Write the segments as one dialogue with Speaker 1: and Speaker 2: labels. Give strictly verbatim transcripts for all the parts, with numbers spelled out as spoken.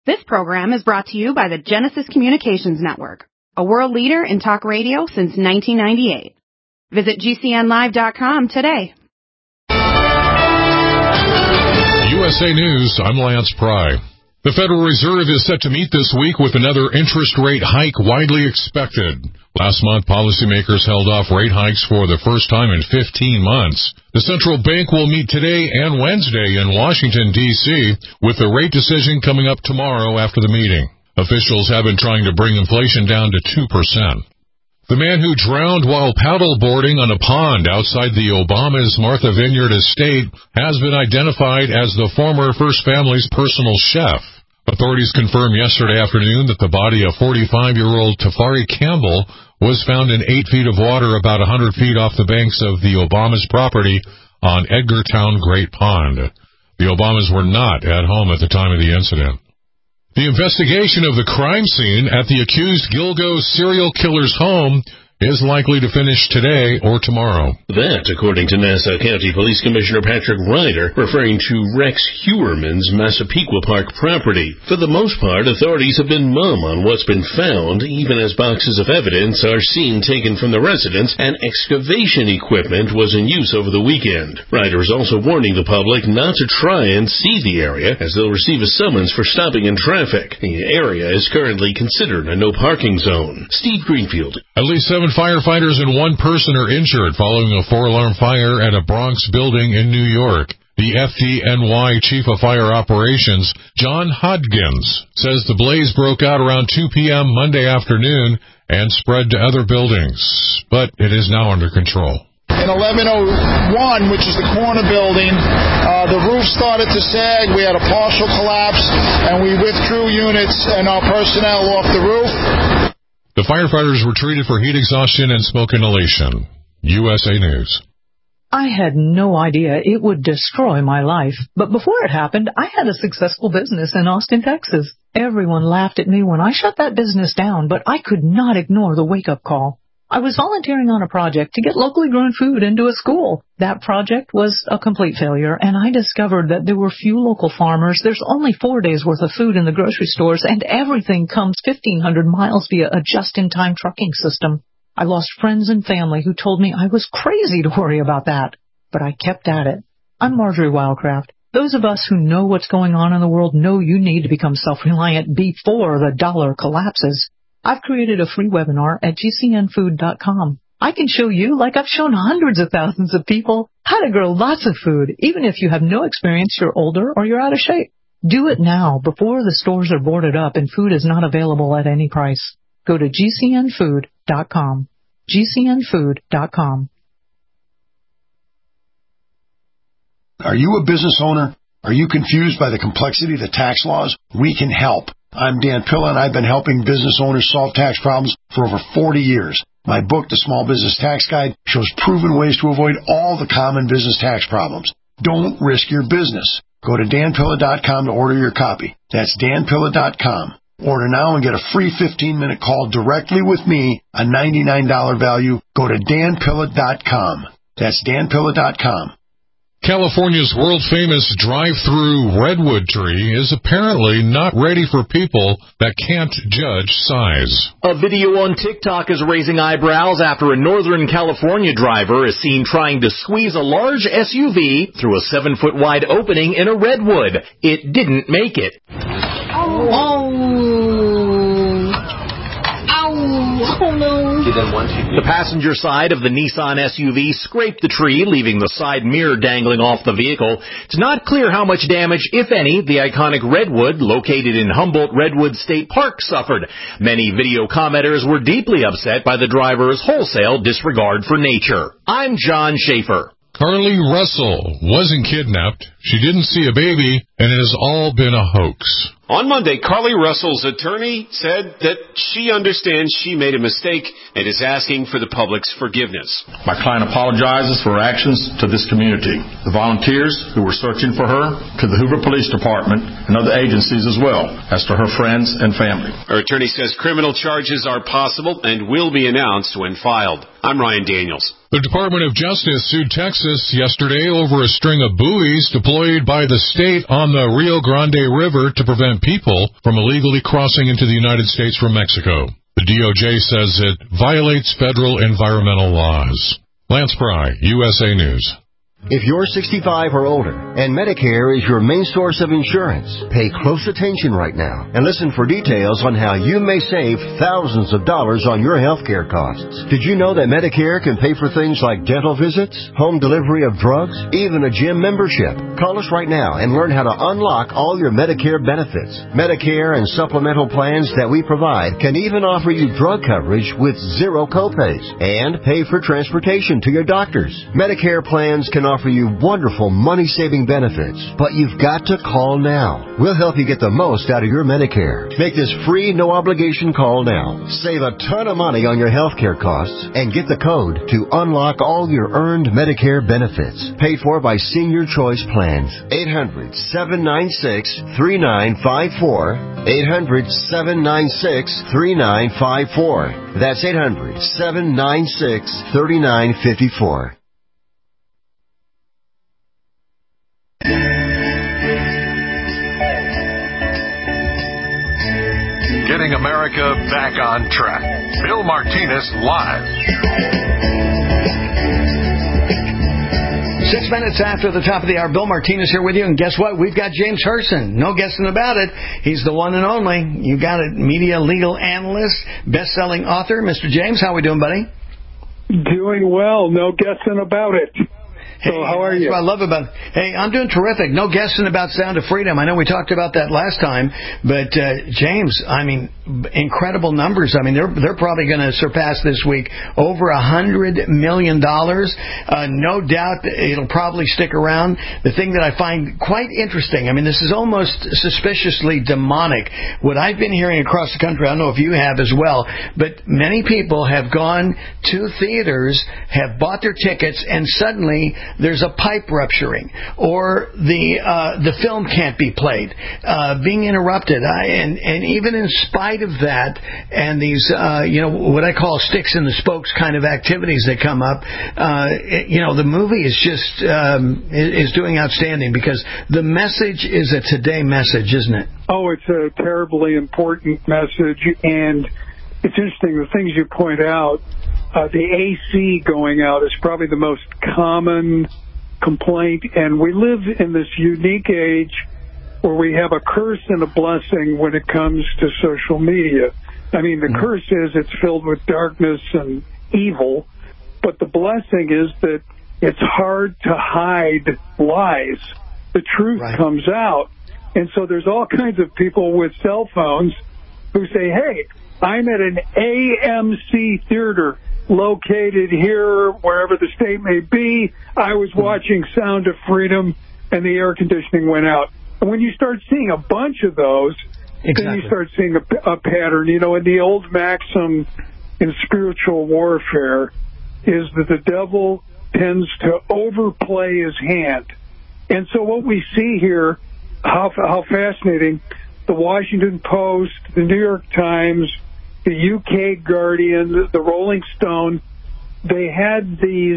Speaker 1: This program is brought to you by the Genesis Communications Network, a world leader in talk radio since nineteen ninety-eight. Visit G C N live dot com today.
Speaker 2: U S A News, I'm Lance Pry. The Federal Reserve is set to meet this week with another interest rate hike widely expected. Last month, policymakers held off rate hikes for the first time in fifteen months. The central bank will meet today and Wednesday in Washington, D C, with the rate decision coming up tomorrow after the meeting. Officials have been trying to bring inflation down to two percent. The man who drowned while paddleboarding on a pond outside the Obama's Martha Vineyard estate has been identified as the former First Family's personal chef. Authorities confirmed yesterday afternoon that the body of forty-five-year-old Tafari Campbell was found in eight feet of water about one hundred feet off the banks of the Obama's property on Edgartown Great Pond. The Obamas were not at home at the time of the incident. The investigation of the crime scene at the accused Gilgo serial killer's home is likely to finish today or tomorrow.
Speaker 3: That, according to Nassau County Police Commissioner Patrick Ryder, referring to Rex Hewerman's Massapequa Park property. For the most part, authorities have been mum on what's been found, even as boxes of evidence are seen taken from the residence and excavation equipment was in use over the weekend. Ryder is also warning the public not to try and see the area, as they'll receive a summons for stopping in traffic. The area is currently considered a no-parking zone. Steve Greenfield.
Speaker 2: At least seven firefighters and one person are injured following a four-alarm fire at a Bronx building in New York. The F D N Y Chief of Fire Operations, John Hodgins, says the blaze broke out around two p.m. Monday afternoon and spread to other buildings, but it is now under control.
Speaker 4: In eleven oh one, which is the corner building, uh, the roof started to sag. We had a partial collapse, and we withdrew units and our personnel off the roof.
Speaker 2: The firefighters were treated for heat exhaustion and smoke inhalation. U S A News.
Speaker 5: I had no idea it would destroy my life, but before it happened, I had a successful business in Austin, Texas. Everyone laughed at me when I shut that business down, but I could not ignore the wake-up call. I was volunteering on a project to get locally grown food into a school. That project was a complete failure, and I discovered that there were few local farmers. There's only four days' worth of food in the grocery stores, and everything comes fifteen hundred miles via a just-in-time trucking system. I lost friends and family who told me I was crazy to worry about that, but I kept at it. I'm Marjorie Wildcraft. Those of us who know what's going on in the world know you need to become self-reliant before the dollar collapses. I've created a free webinar at G C N food dot com. I can show you, like I've shown hundreds of thousands of people, how to grow lots of food, even if you have no experience, you're older, or you're out of shape. Do it now, before the stores are boarded up and food is not available at any price. Go to G C N food dot com. G C N food dot com.
Speaker 6: Are you a business owner? Are you confused by the complexity of the tax laws? We can help. I'm Dan Pilla, and I've been helping business owners solve tax problems for over forty years. My book, The Small Business Tax Guide, shows proven ways to avoid all the common business tax problems. Don't risk your business. Go to Dan Pilla dot com to order your copy. That's Dan Pilla dot com. Order now and get a free fifteen-minute call directly with me, a ninety-nine dollars value. Go to Dan Pilla dot com. That's Dan Pilla dot com.
Speaker 2: California's world-famous drive-through redwood tree is apparently not ready for people that can't judge size.
Speaker 7: A video on TikTok is raising eyebrows after a Northern California driver is seen trying to squeeze a large S U V through a seven-foot wide opening in a redwood. It didn't make it.
Speaker 8: Oh. Oh. Oh, no.
Speaker 7: The passenger side of the Nissan S U V scraped the tree, leaving the side mirror dangling off the vehicle. It's not clear how much damage, if any, the iconic redwood located in Humboldt Redwood State Park suffered. Many video commenters were deeply upset by the driver's wholesale disregard for nature. I'm John Schaefer.
Speaker 2: Carly Russell wasn't kidnapped. She didn't see a baby, and it has all been a hoax.
Speaker 9: On Monday, Carly Russell's attorney said that she understands she made a mistake and is asking for the public's forgiveness.
Speaker 10: My client apologizes for her actions to this community, the volunteers who were searching for her, to the Hoover Police Department, and other agencies as well, as to her friends and family.
Speaker 9: Her attorney says criminal charges are possible and will be announced when filed. I'm Ryan Daniels.
Speaker 2: The Department of Justice sued Texas yesterday over a string of buoys to deployed by the state on the Rio Grande River to prevent people from illegally crossing into the United States from Mexico. The D O J says it violates federal environmental laws. Lance Pry, U S A News.
Speaker 11: If you're sixty-five or older and Medicare is your main source of insurance, pay close attention right now and listen for details on how you may save thousands of dollars on your health care costs. Did you know that Medicare can pay for things like dental visits, home delivery of drugs, even a gym membership? Call us right now and learn how to unlock all your Medicare benefits. Medicare and supplemental plans that we provide can even offer you drug coverage with zero copays and pay for transportation to your doctors. Medicare plans can offer you wonderful money-saving benefits, but you've got to call now. We'll help you get the most out of your Medicare. Make this free, no-obligation call now. Save a ton of money on your health care costs and get the code to unlock all your earned Medicare benefits. Paid for by Senior Choice Plans. eight hundred, seven nine six, three nine five four. eight hundred, seven nine six, three nine five four. That's eight hundred, seven nine six, three nine five four.
Speaker 12: Getting America back on track. Bill Martinez live.
Speaker 13: Six minutes after the top of the hour, Bill Martinez here with you. And guess what? We've got James Herson. No guessing about it. He's the one and only. You got it. Media legal analyst, best-selling author. Mister James, how are we doing, buddy?
Speaker 14: Doing well. No guessing about it. So
Speaker 13: hey,
Speaker 14: how are
Speaker 13: that's
Speaker 14: you?
Speaker 13: What I love about. Hey, I'm doing terrific. No guessing about Sound of Freedom. I know we talked about that last time, but uh, James, I mean, incredible numbers. I mean, they're they're probably going to surpass this week over a hundred million dollars. Uh, no doubt it'll probably stick around. The thing that I find quite interesting. I mean, this is almost suspiciously demonic. What I've been hearing across the country, I don't know if you have as well, but many people have gone to theaters, have bought their tickets, and suddenly there's a pipe rupturing, or the uh, the film can't be played, uh, being interrupted, I, and and even in spite of that, and these uh, you know what I call sticks in the spokes kind of activities that come up, uh, it, you know the movie is just um, is doing outstanding because the message is a today message, isn't it?
Speaker 14: Oh, it's a terribly important message, and it's interesting the things you point out. Uh, the A C going out is probably the most common complaint, and we live in this unique age where we have a curse and a blessing when it comes to social media. I mean, the mm-hmm. curse is it's filled with darkness and evil, but the blessing is that it's hard to hide lies. The truth right. comes out. And so there's all kinds of people with cell phones who say, hey, I'm at an A M C theater located here, wherever the state may be. I was watching Sound of Freedom, and the air conditioning went out. And when you start seeing a bunch of those, exactly. then you start seeing a, a pattern. You know, and the old maxim in spiritual warfare is that the devil tends to overplay his hand. And so what we see here, how, how fascinating, the Washington Post, the New York Times, the U K Guardian, the Rolling Stone, they had these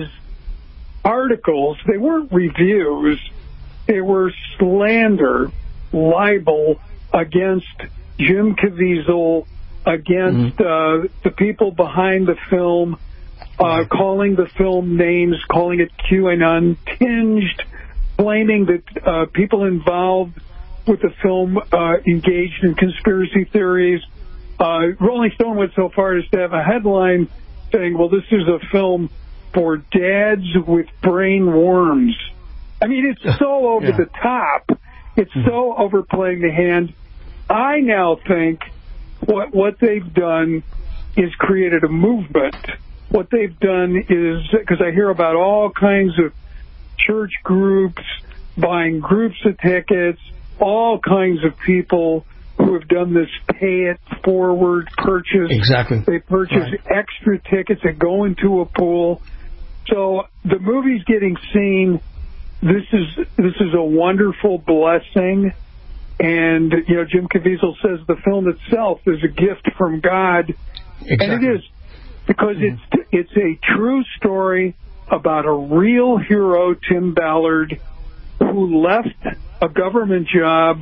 Speaker 14: articles. They weren't reviews. They were slander, libel against Jim Caviezel, against mm-hmm. uh, the people behind the film, uh, calling the film names, calling it QAnon tinged, claiming that uh, people involved with the film uh, engaged in conspiracy theories. Uh, Rolling Stone went so far as to have a headline saying, well, this is a film for dads with brain worms. I mean, it's so over yeah. the top. It's mm-hmm. so overplaying the hand. I now think what what they've done is created a movement. What they've done is, because I hear about all kinds of church groups buying groups of tickets, all kinds of people who have done this pay-it-forward purchase.
Speaker 13: Exactly.
Speaker 14: They purchase right. extra tickets that go into a pool. So the movie's getting seen. This is this is a wonderful blessing. And, you know, Jim Caviezel says the film itself is a gift from God.
Speaker 13: Exactly.
Speaker 14: And it is, because mm. it's it's a true story about a real hero, Tim Ballard, who left a government job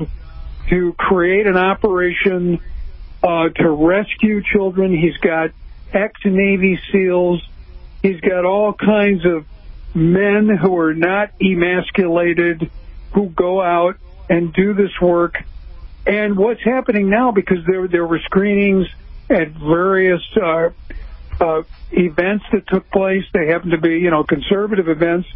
Speaker 14: to create an operation uh, to rescue children. He's got ex-Navy SEALs. He's got all kinds of men who are not emasculated, who go out and do this work. And what's happening now, because there there were screenings at various uh, uh, events that took place, they happen to be, you know, conservative events.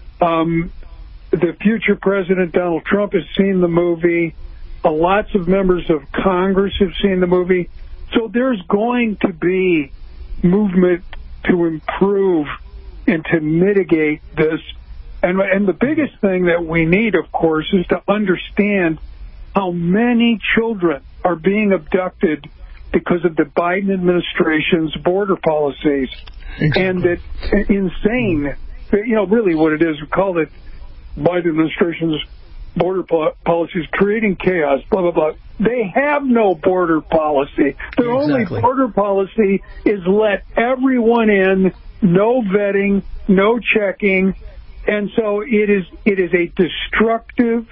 Speaker 14: Um, the future president, Donald Trump, has seen the movie. Uh, lots of members of Congress have seen the movie. So there's going to be movement to improve and to mitigate this. And, and the biggest thing that we need, of course, is to understand how many children are being abducted because of the Biden administration's border policies. Exactly. And that insane, you know, really what it is, we call it Biden administration's border po- policies, creating chaos, blah, blah, blah. They have no border policy. Their exactly. only border policy is let everyone in, no vetting, no checking. And so it is it is a destructive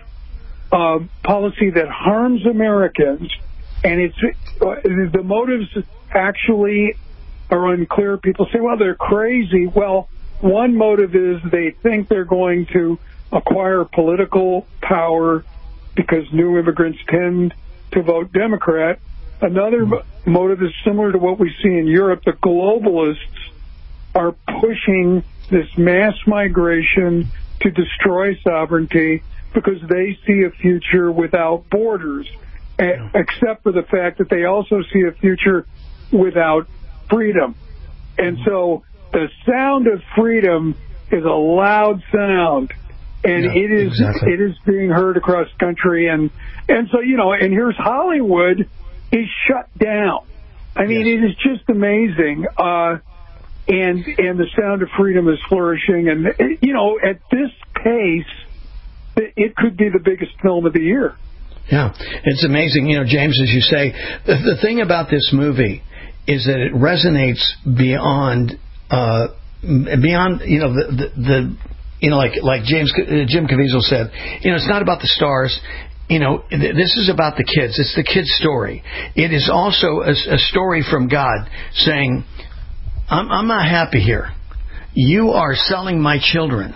Speaker 14: uh, policy that harms Americans, and it's uh, the motives actually are unclear. People say, well, they're crazy. Well, one motive is they think they're going to acquire political power because new immigrants tend to vote Democrat. Another mm-hmm. motive is similar to what we see in Europe. The globalists are pushing this mass migration to destroy sovereignty because they see a future without borders, yeah. except for the fact that they also see a future without freedom. And so the sound of freedom is a loud sound, and yeah, it is exactly. it is being heard across the country. And, and so, you know, and here's Hollywood is shut down. I mean, yes. it is just amazing. Uh, And and the sound of freedom is flourishing. And, you know, at this pace, it could be the biggest film of the year.
Speaker 13: Yeah, it's amazing. You know, James, as you say, the, the thing about this movie is that it resonates beyond, uh, beyond you know, the, the, the you know, like like James uh, Jim Caviezel said, you know, it's not about the stars. You know, th- this is about the kids. It's the kids' story. It is also a, a story from God saying, I'm, I'm not happy here. You are selling my children.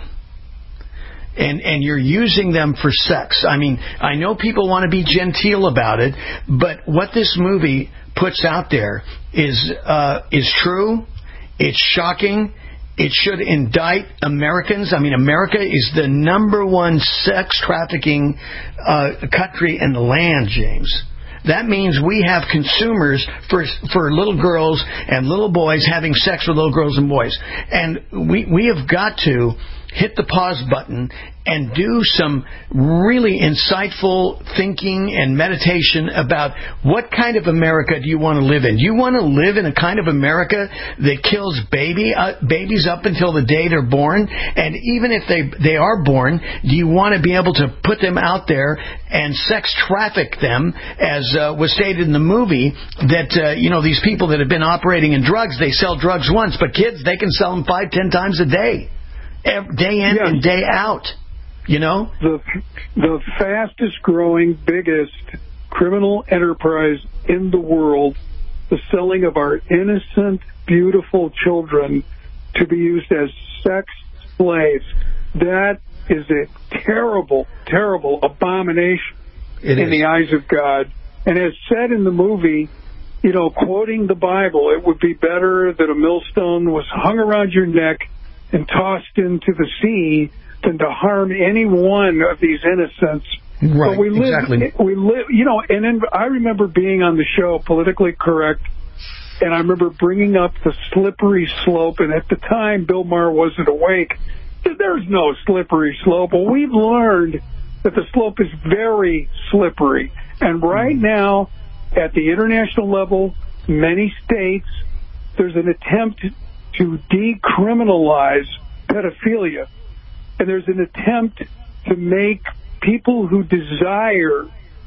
Speaker 13: And and you're using them for sex. I mean, I know people want to be genteel about it, but what this movie puts out there is uh, is true. It's shocking. It should indict Americans. I mean, America is the number one sex trafficking uh, country in the land, James. That means we have consumers for for little girls and little boys having sex with little girls and boys. And we we have got to hit the pause button and do some really insightful thinking and meditation about what kind of America do you want to live in. Do you want to live in a kind of America that kills baby uh, babies up until the day they're born? And even if they they are born, do you want to be able to put them out there and sex traffic them, as uh, was stated in the movie, that uh, you know, these people that have been operating in drugs, they sell drugs once, but kids, they can sell them five, ten times a day, every, day in yes. and day out. You know,
Speaker 14: the the fastest growing, biggest criminal enterprise in the world, the selling of our innocent, beautiful children to be used as sex slaves. That is a terrible, terrible abomination it in is. the eyes of God. And as said in the movie, you know, quoting the Bible, it would be better that a millstone was hung around your neck and tossed into the sea than to harm any one of these innocents.
Speaker 13: Right,
Speaker 14: but we live,
Speaker 13: exactly.
Speaker 14: We live, you know, and then I remember being on the show, Politically Correct, and I remember bringing up the slippery slope, and at the time, Bill Maher wasn't awake. There's no slippery slope. Well, we've learned that the slope is very slippery. And right mm. now, at the international level, many states, there's an attempt to decriminalize pedophilia. And there's an attempt to make people who desire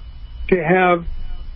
Speaker 14: to have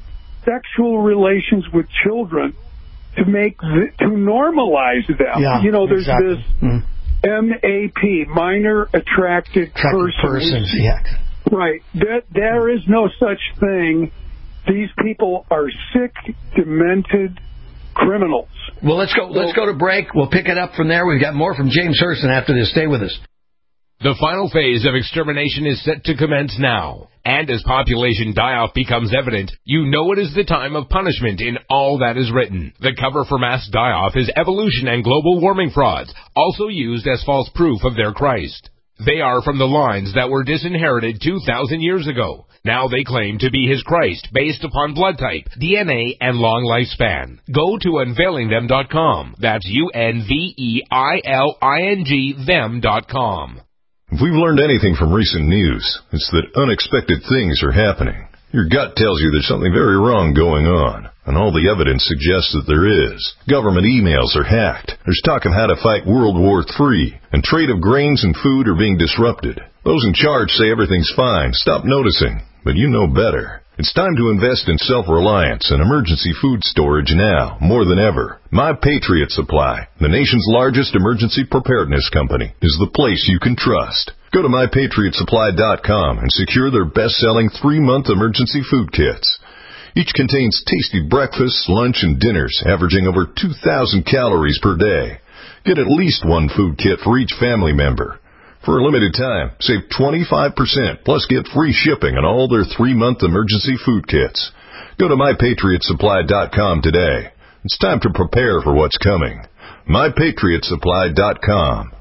Speaker 14: sexual relations with children, to make th- to normalize them.
Speaker 13: Yeah,
Speaker 14: you know, there's
Speaker 13: exactly.
Speaker 14: this
Speaker 13: mm.
Speaker 14: M A P, minor attracted,
Speaker 13: Attracted
Speaker 14: person.
Speaker 13: persons, yeah.
Speaker 14: Right. That, there is no such thing. These people are sick, demented criminals.
Speaker 13: Well, let's go. Let's go to break. We'll pick it up from there. We've got more from James Hurston after this. Stay with us.
Speaker 15: The final phase of extermination is set to commence now. And as population die-off becomes evident, you know it is the time of punishment in all that is written. The cover for mass die-off is evolution and global warming frauds, also used as false proof of their Christ. They are from the lines that were disinherited two thousand years ago. Now they claim to be his Christ based upon blood type, D N A, and long lifespan. Go to unveiling them dot com. That's U N V E I L I N G them dot com.
Speaker 12: If we've learned anything from recent news, it's that unexpected things are happening. Your gut tells you there's something very wrong going on, and all the evidence suggests that there is. Government emails are hacked. There's talk of how to fight World War Three, and trade of grains and food are being disrupted. Those in charge say everything's fine. Stop noticing. But you know better. It's time to invest in self-reliance and emergency food storage now, more than ever. My Patriot Supply, the nation's largest emergency preparedness company, is the place you can trust. Go to my patriot supply dot com and secure their best-selling three-month emergency food kits. Each contains tasty breakfasts, lunch, and dinners, averaging over two thousand calories per day. Get at least one food kit for each family member. For a limited time, save twenty-five percent, plus get free shipping on all their three-month emergency food kits. Go to my patriot supply dot com today. It's time to prepare for what's coming. my patriot supply dot com.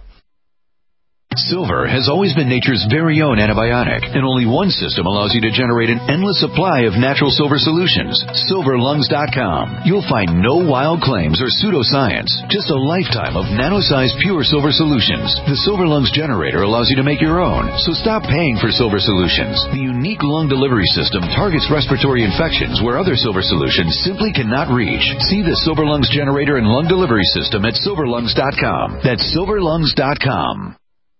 Speaker 16: Silver has always been nature's very own antibiotic, and only one system allows you to generate an endless supply of natural silver solutions. silver lungs dot com. You'll find no wild claims or pseudoscience, just a lifetime of nano-sized pure silver solutions. The Silver Lungs generator allows you to make your own, so stop paying for silver solutions. The unique lung delivery system targets respiratory infections where other silver solutions simply cannot reach. See the Silver Lungs generator and lung delivery system at silver lungs dot com. That's silver lungs dot com.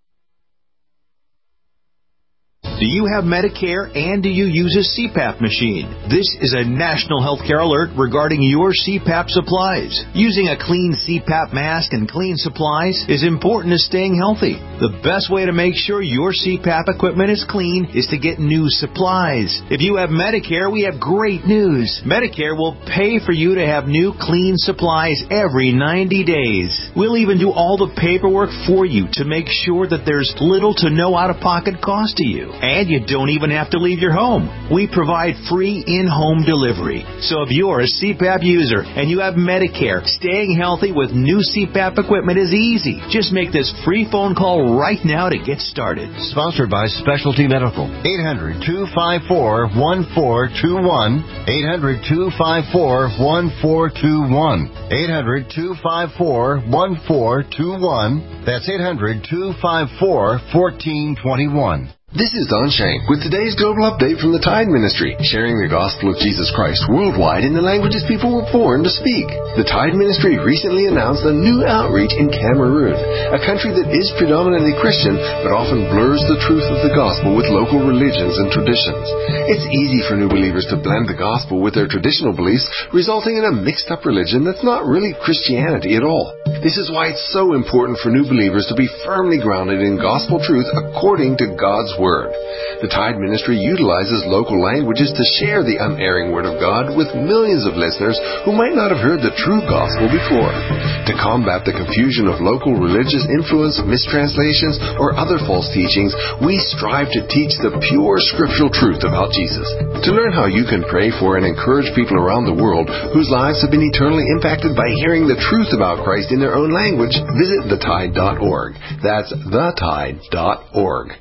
Speaker 17: Do you have Medicare and do you use a C PAP machine? This is a national healthcare alert regarding your C PAP supplies. Using a clean C PAP mask and clean supplies is important to staying healthy. The best way to make sure your C PAP equipment is clean is to get new supplies. If you have Medicare, we have great news. Medicare will pay for you to have new clean supplies every ninety days. We'll even do all the paperwork for you to make sure that there's little to no out-of-pocket cost to you. And you don't even have to leave your home. We provide free in-home delivery. So if you're a C PAP user and you have Medicare, staying healthy with new C PAP equipment is easy. Just make this free phone call right now to get started.
Speaker 11: Sponsored by Specialty Medical. eight hundred, two five four, one four two one. eight hundred, two five four, one four two one. eight hundred, two five four, one four two one. That's eight hundred, two five four, one four two one.
Speaker 18: This is Don Shane with today's global update from the Tide Ministry, sharing the gospel of Jesus Christ worldwide in the languages people were born to speak. The Tide Ministry recently announced a new outreach in Cameroon, a country that is predominantly Christian but often blurs the truth of the gospel with local religions and traditions. It's easy for new believers to blend the gospel with their traditional beliefs, resulting in a mixed-up religion that's not really Christianity at all. This is why it's so important for new believers to be firmly grounded in gospel truth according to God's Word. The Tide Ministry utilizes local languages to share the unerring Word of God with millions of listeners who might not have heard the true gospel before. To combat the confusion of local religious influence, mistranslations, or other false teachings, we strive to teach the pure scriptural truth about Jesus. To learn how you can pray for and encourage people around the world whose lives have been eternally impacted by hearing the truth about Christ in their own language, visit the tide dot org. That's the tide dot org.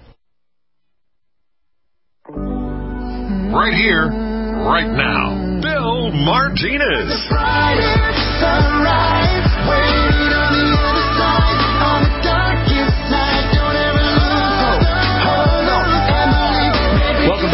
Speaker 12: Right here, right now, Bill Martinez.
Speaker 13: Welcome back, America.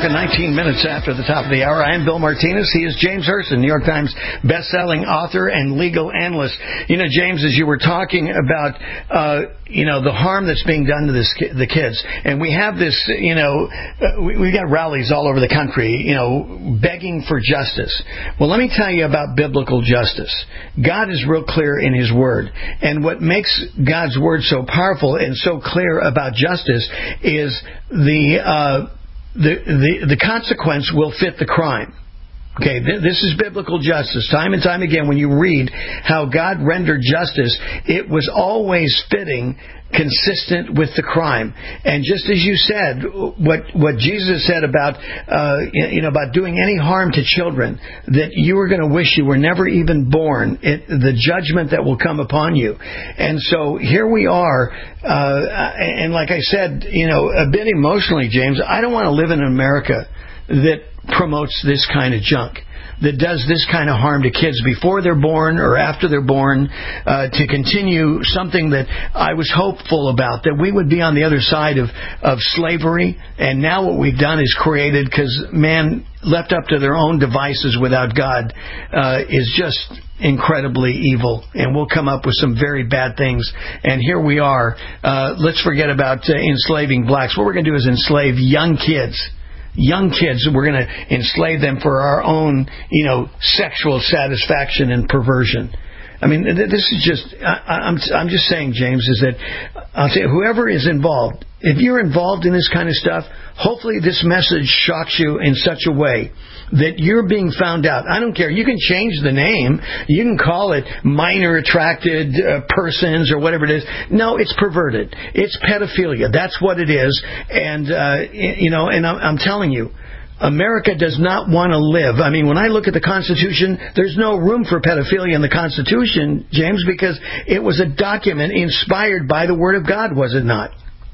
Speaker 13: and nineteen minutes after the top of the hour. I am Bill Martinez. He is James Hurston, New York Times best-selling author and legal analyst. You know, James, as you were talking about, uh, you know, the harm that's being done to this, the kids, and we have this, you know, uh, we, we got rallies all over the country, you know, begging for justice. Well, let me tell you about biblical justice. God is real clear in His Word, and what makes God's Word so powerful and so clear about justice is the uh, the, the the consequence will fit the crime. Okay, th- this is biblical justice. Time and time again, when you read how God rendered justice, it was always fitting, consistent with the crime. And just as you said, what what Jesus said about uh, you know about doing any harm to children, that you were going to wish you were never even born, it, the judgment that will come upon you. And so here we are, uh, and like I said, you know, a bit emotionally, James, I don't want to live in America that promotes this kind of junk, that does this kind of harm to kids before they're born or after they're born, uh, to continue something that I was hopeful about, that we would be on the other side of, of slavery. And now what we've done is created, because man left up to their own devices without God uh, is just incredibly evil, and we'll come up with some very bad things. And here we are. Uh, let's forget about uh, enslaving blacks. What we're going to do is enslave young kids. Young kids, we're going to enslave them for our own, you know, sexual satisfaction and perversion. I mean, this is just, I, I'm, I'm just saying, James, is that I'll say whoever is involved, if you're involved in this kind of stuff, hopefully this message shocks you in such a way that you're being found out. I don't care. You can change the name. You can call it minor attracted uh, persons or whatever it is. No, it's perverted. It's pedophilia. That's what it is. And, uh, you know, and I'm, I'm telling you, America does not want to live. I mean, when I look at the Constitution, there's no room for pedophilia in the Constitution, James, because it was a document inspired by the Word of God, was it not?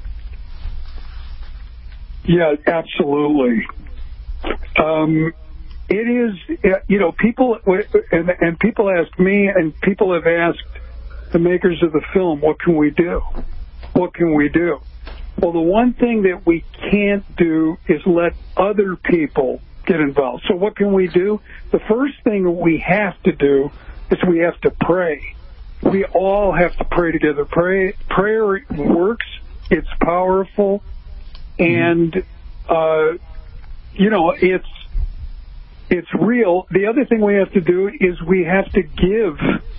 Speaker 14: Yeah, absolutely. Um, it is, you know, people, and, and people ask me, and people have asked the makers of the film, what can we do? What can we do? Well, the one thing that we can't do is let other people get involved. So what can we do? The first thing that we have to do is we have to pray. We all have to pray together. Pray, prayer works. It's powerful. And, uh, you know, it's, it's real. The other thing we have to do is we have to give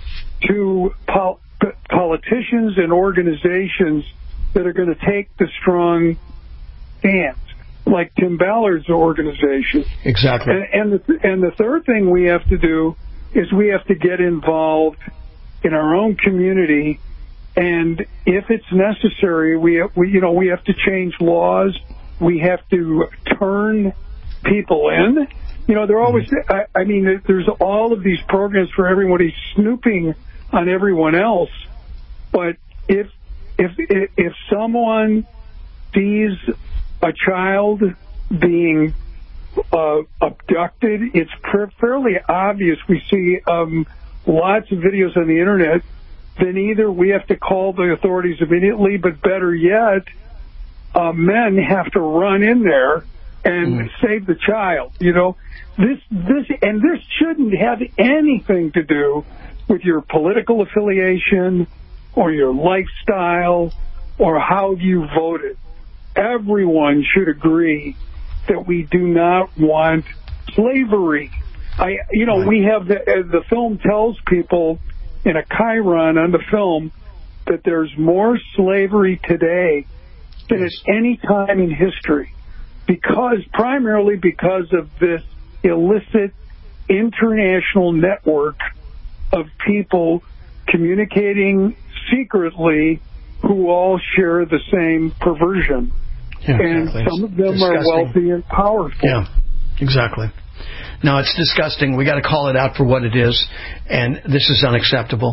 Speaker 14: to pol- politicians and organizations that are going to take the strong stance, like Tim Ballard's organization.
Speaker 13: Exactly.
Speaker 14: And, and, the, and the third thing we have to do is we have to get involved in our own community, and if it's necessary, we, we you know we have to change laws. We have to turn people in. You know, they're always. I, I mean, there's all of these programs for everybody snooping on everyone else, but if If if someone sees a child being uh, abducted, it's fairly obvious. We see um, lots of videos on the internet. Then either we have to call the authorities immediately, but better yet, uh, men have to run in there and mm. save the child. You know, this this and this shouldn't have anything to do with your political affiliation or your lifestyle, or how you voted. Everyone should agree that we do not want slavery. I, you know, we have the, the film tells people in a chyron on the film that there's more slavery today than at any time in history, because primarily because of this illicit international network of people communicating secretly who all share the same perversion. Yeah, and exactly. Some of them disgusting. Are wealthy and powerful.
Speaker 13: Yeah, exactly. No, it's disgusting. We got to call it out for what it is, and this is unacceptable.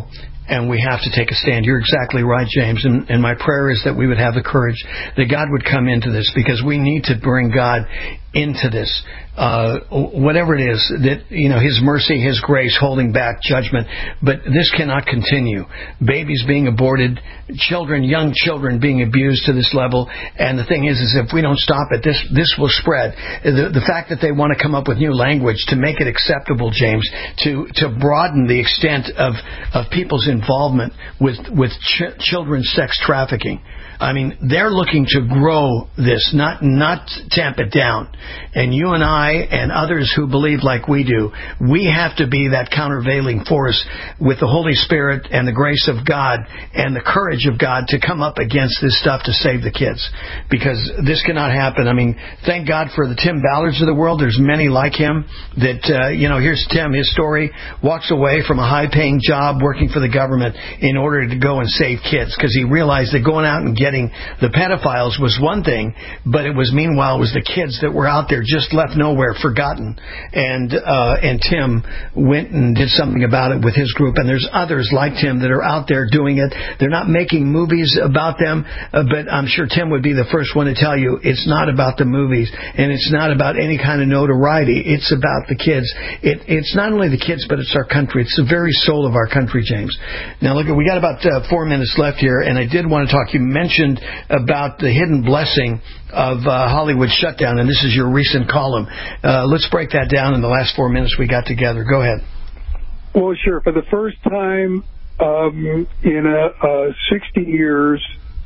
Speaker 13: and we have to take a stand. You're exactly right, James, and, and my prayer is that we would have the courage, that God would come into this, because we need to bring God into this, uh, whatever it is, that, you know, His mercy, His grace holding back judgment. But this cannot continue. Babies being aborted, children, young children being abused to this level. And the thing is, is if we don't stop it, this this will spread. The, the fact that they want to come up with new language to make it acceptable, James, to to broaden the extent of of people's involvement with with ch- children's sex trafficking. I mean, they're looking to grow this, not not tamp it down. And you and I and others who believe like we do, we have to be that countervailing force with the Holy Spirit and the grace of God and the courage of God to come up against this stuff to save the kids. Because this cannot happen. I mean, thank God for the Tim Ballards of the world. There's many like him that, uh, you know, here's Tim, his story, walks away from a high-paying job working for the government in order to go and save kids, because he realized that going out and getting the pedophiles was one thing, but it was, meanwhile, it was the kids that were out there just left nowhere, forgotten. And uh, and Tim went and did something about it with his group. And there's others like Tim that are out there doing it. They're not making movies about them, uh, but I'm sure Tim would be the first one to tell you it's not about the movies, and it's not about any kind of notoriety. It's about the kids. It, it's not only the kids, but it's our country. It's the very soul of our country, James. Now, look, we got about uh, four minutes left here, and I did want to talk. You mentioned about the hidden blessing of uh, Hollywood shutdown, and this is your recent column. Uh, let's break that down in the last four minutes we got together. Go ahead.
Speaker 14: Well, sure. For the first time um, in uh, uh, sixty years,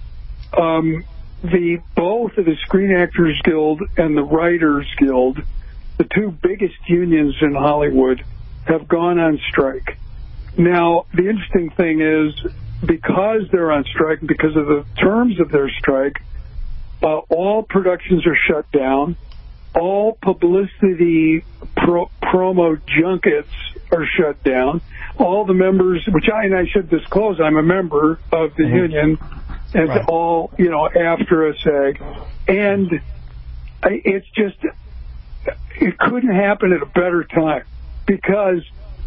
Speaker 14: um, the both of the Screen Actors Guild and the Writers Guild, the two biggest unions in Hollywood, have gone on strike. Now, the interesting thing is, because they're on strike, because of the terms of their strike, uh, all productions are shut down. All publicity pro- promo junkets are shut down. All the members, which I, and I should disclose, I'm a member of the mm-hmm. union, and right. all, you know, after a SAG. And I, it's just, it couldn't happen at a better time, because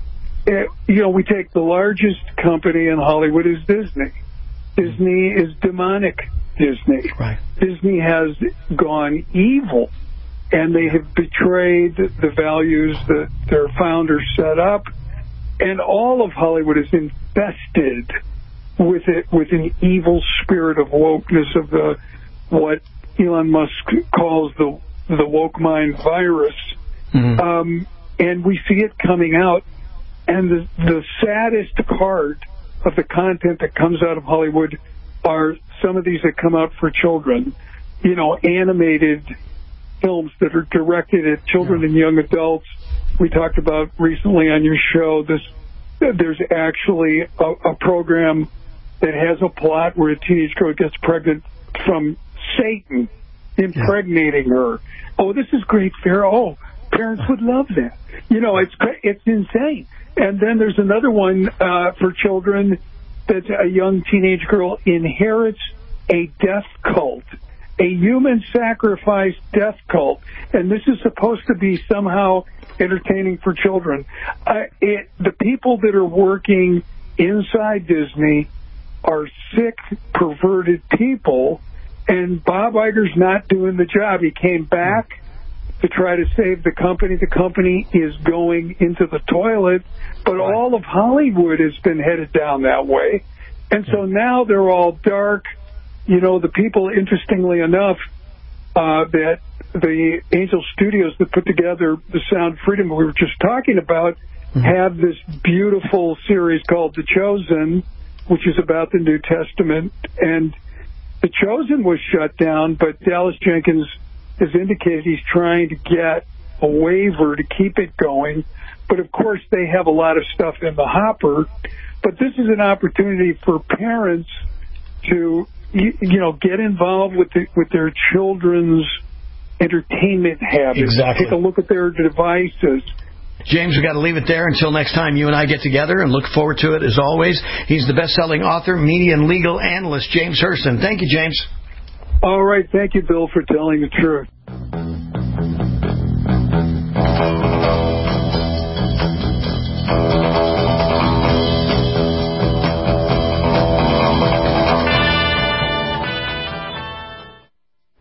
Speaker 14: It, you know, we take the largest company in Hollywood is Disney. Disney is demonic Disney.
Speaker 13: Right.
Speaker 14: Disney has gone evil, and they have betrayed the values that their founders set up, and all of Hollywood is infested with it, with an evil spirit of wokeness, of the what Elon Musk calls the the woke mind virus. Mm-hmm. Um, and we see it coming out. And the, the saddest part of the content that comes out of Hollywood are some of these that come out for children. You know, animated films that are directed at children yeah. and young adults. We talked about recently on your show, this, there's actually a, a program that has a plot where a teenage girl gets pregnant from Satan impregnating yeah. her. Oh, this is great fare. Oh, parents would love that. You know, it's it's insane. And then there's another one uh, for children that a young teenage girl inherits a death cult, a human sacrifice death cult. And this is supposed to be somehow entertaining for children. Uh, it, the people that are working inside Disney are sick, perverted people, and Bob Iger's not doing the job. He came back to try to save the company. The company is going into the toilet, but right. all of Hollywood has been headed down that way. And so now they're all dark. You know, the people, interestingly enough, uh, that the Angel Studios that put together the Sound Freedom we were just talking about mm-hmm. have this beautiful series called The Chosen, which is about the New Testament. And The Chosen was shut down, but Dallas Jenkins has indicated he's trying to get a waiver to keep it going. But, of course, they have a lot of stuff in the hopper. But this is an opportunity for parents to, you, you know, get involved with the, with their children's entertainment habits.
Speaker 13: Exactly.
Speaker 14: Take a look at their devices.
Speaker 13: James, we've got to leave it there until next time you and I get together, and look forward to it as always. He's the best-selling author, media and legal analyst, James Hurston. Thank you, James.
Speaker 14: All right. Thank you, Bill, for telling the truth.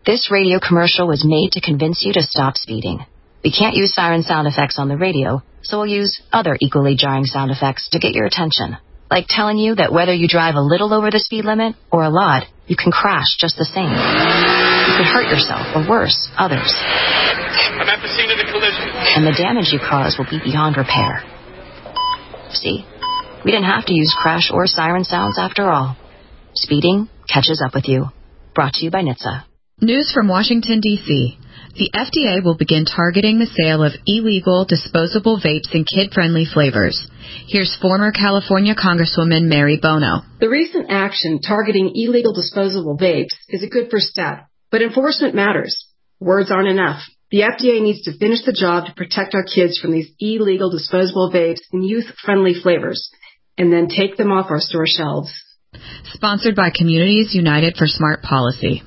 Speaker 19: This radio commercial was made to convince you to stop speeding. We can't use siren sound effects on the radio, so we'll use other equally jarring sound effects to get your attention. Like telling you that whether you drive a little over the speed limit or a lot, you can crash just the same. You could hurt yourself, or worse, others.
Speaker 20: I'm at the scene of the collision.
Speaker 19: And the damage you cause will be beyond repair. See? We didn't have to use crash or siren sounds after all. Speeding catches up with you. Brought to you by N H T S A.
Speaker 21: News from Washington, D C The F D A will begin targeting the sale of illegal disposable vapes in kid-friendly flavors. Here's former California Congresswoman Mary Bono.
Speaker 22: The recent action targeting illegal disposable vapes is a good first step, but enforcement matters. Words aren't enough. The F D A needs to finish the job to protect our kids from these illegal disposable vapes in youth-friendly flavors, and then take them off our store shelves.
Speaker 21: Sponsored by Communities United for Smart Policy.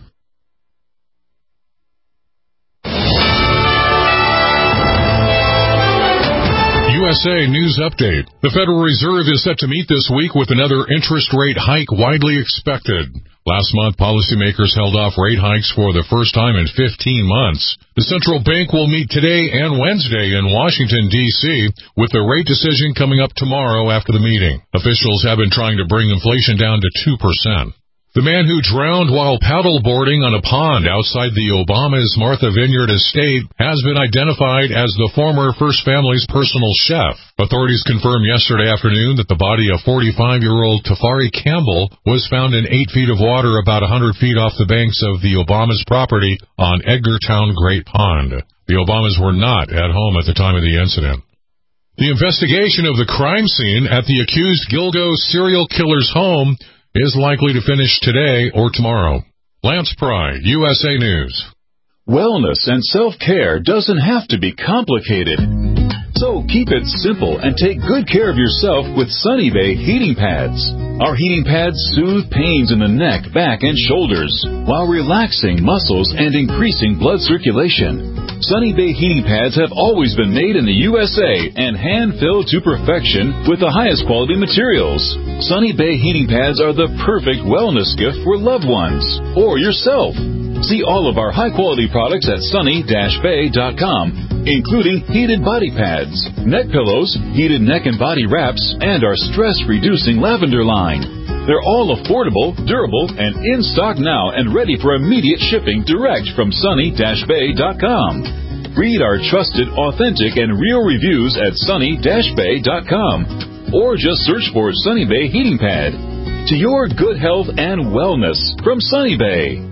Speaker 2: U S A News Update. The Federal Reserve is set to meet this week with another interest rate hike widely expected. Last month, policymakers held off rate hikes for the first time in fifteen months. The central bank will meet today and Wednesday in Washington, D C, with the rate decision coming up tomorrow after the meeting. Officials have been trying to bring inflation down to two percent. The man who drowned while paddleboarding on a pond outside the Obama's Martha Vineyard estate has been identified as the former First Family's personal chef. Authorities confirmed yesterday afternoon that the body of forty-five-year-old Tafari Campbell was found in eight feet of water about one hundred feet off the banks of the Obama's property on Edgartown Great Pond. The Obamas were not at home at the time of the incident. The investigation of the crime scene at the accused Gilgo serial killer's home is likely to finish today or tomorrow. Lance Pry, U S A News.
Speaker 23: Wellness and self-care doesn't have to be complicated. So keep it simple and take good care of yourself with Sunny Bay heating pads. Our heating pads soothe pains in the neck, back, and shoulders while relaxing muscles and increasing blood circulation. Sunny Bay heating pads have always been made in the U S A and hand-filled to perfection with the highest quality materials. Sunny Bay heating pads are the perfect wellness gift for loved ones or yourself. See all of our high-quality products at sunny dash bay dot com, including heated body pads, neck pillows, heated neck and body wraps, and our stress-reducing lavender line. They're all affordable, durable, and in stock now and ready for immediate shipping direct from sunny dash bay dot com. Read our trusted, authentic, and real reviews at sunny dash bay dot com or just search for Sunny Bay Heating Pad. To your good health and wellness from Sunny Bay.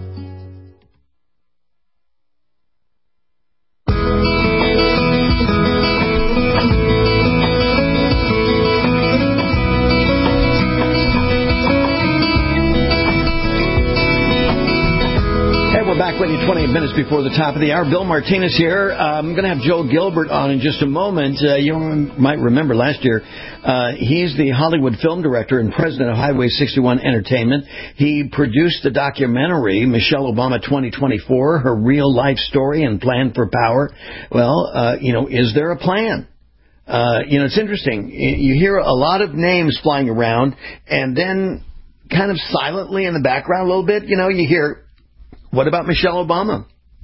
Speaker 13: Back with you twenty-eight minutes before the top of the hour. Bill Martinez here. Uh, I'm going to have Joe Gilbert on in just a moment. Uh, you might remember last year, uh, he's the Hollywood film director and president of Highway sixty-one Entertainment. He produced the documentary, Michelle Obama twenty twenty-four, her real-life story and plan for power. Well, uh, you know, is there a plan? Uh, you know, it's interesting. You hear a lot of names flying around, and then kind of silently in the background a little bit, you know, you hear, what about Michelle Obama?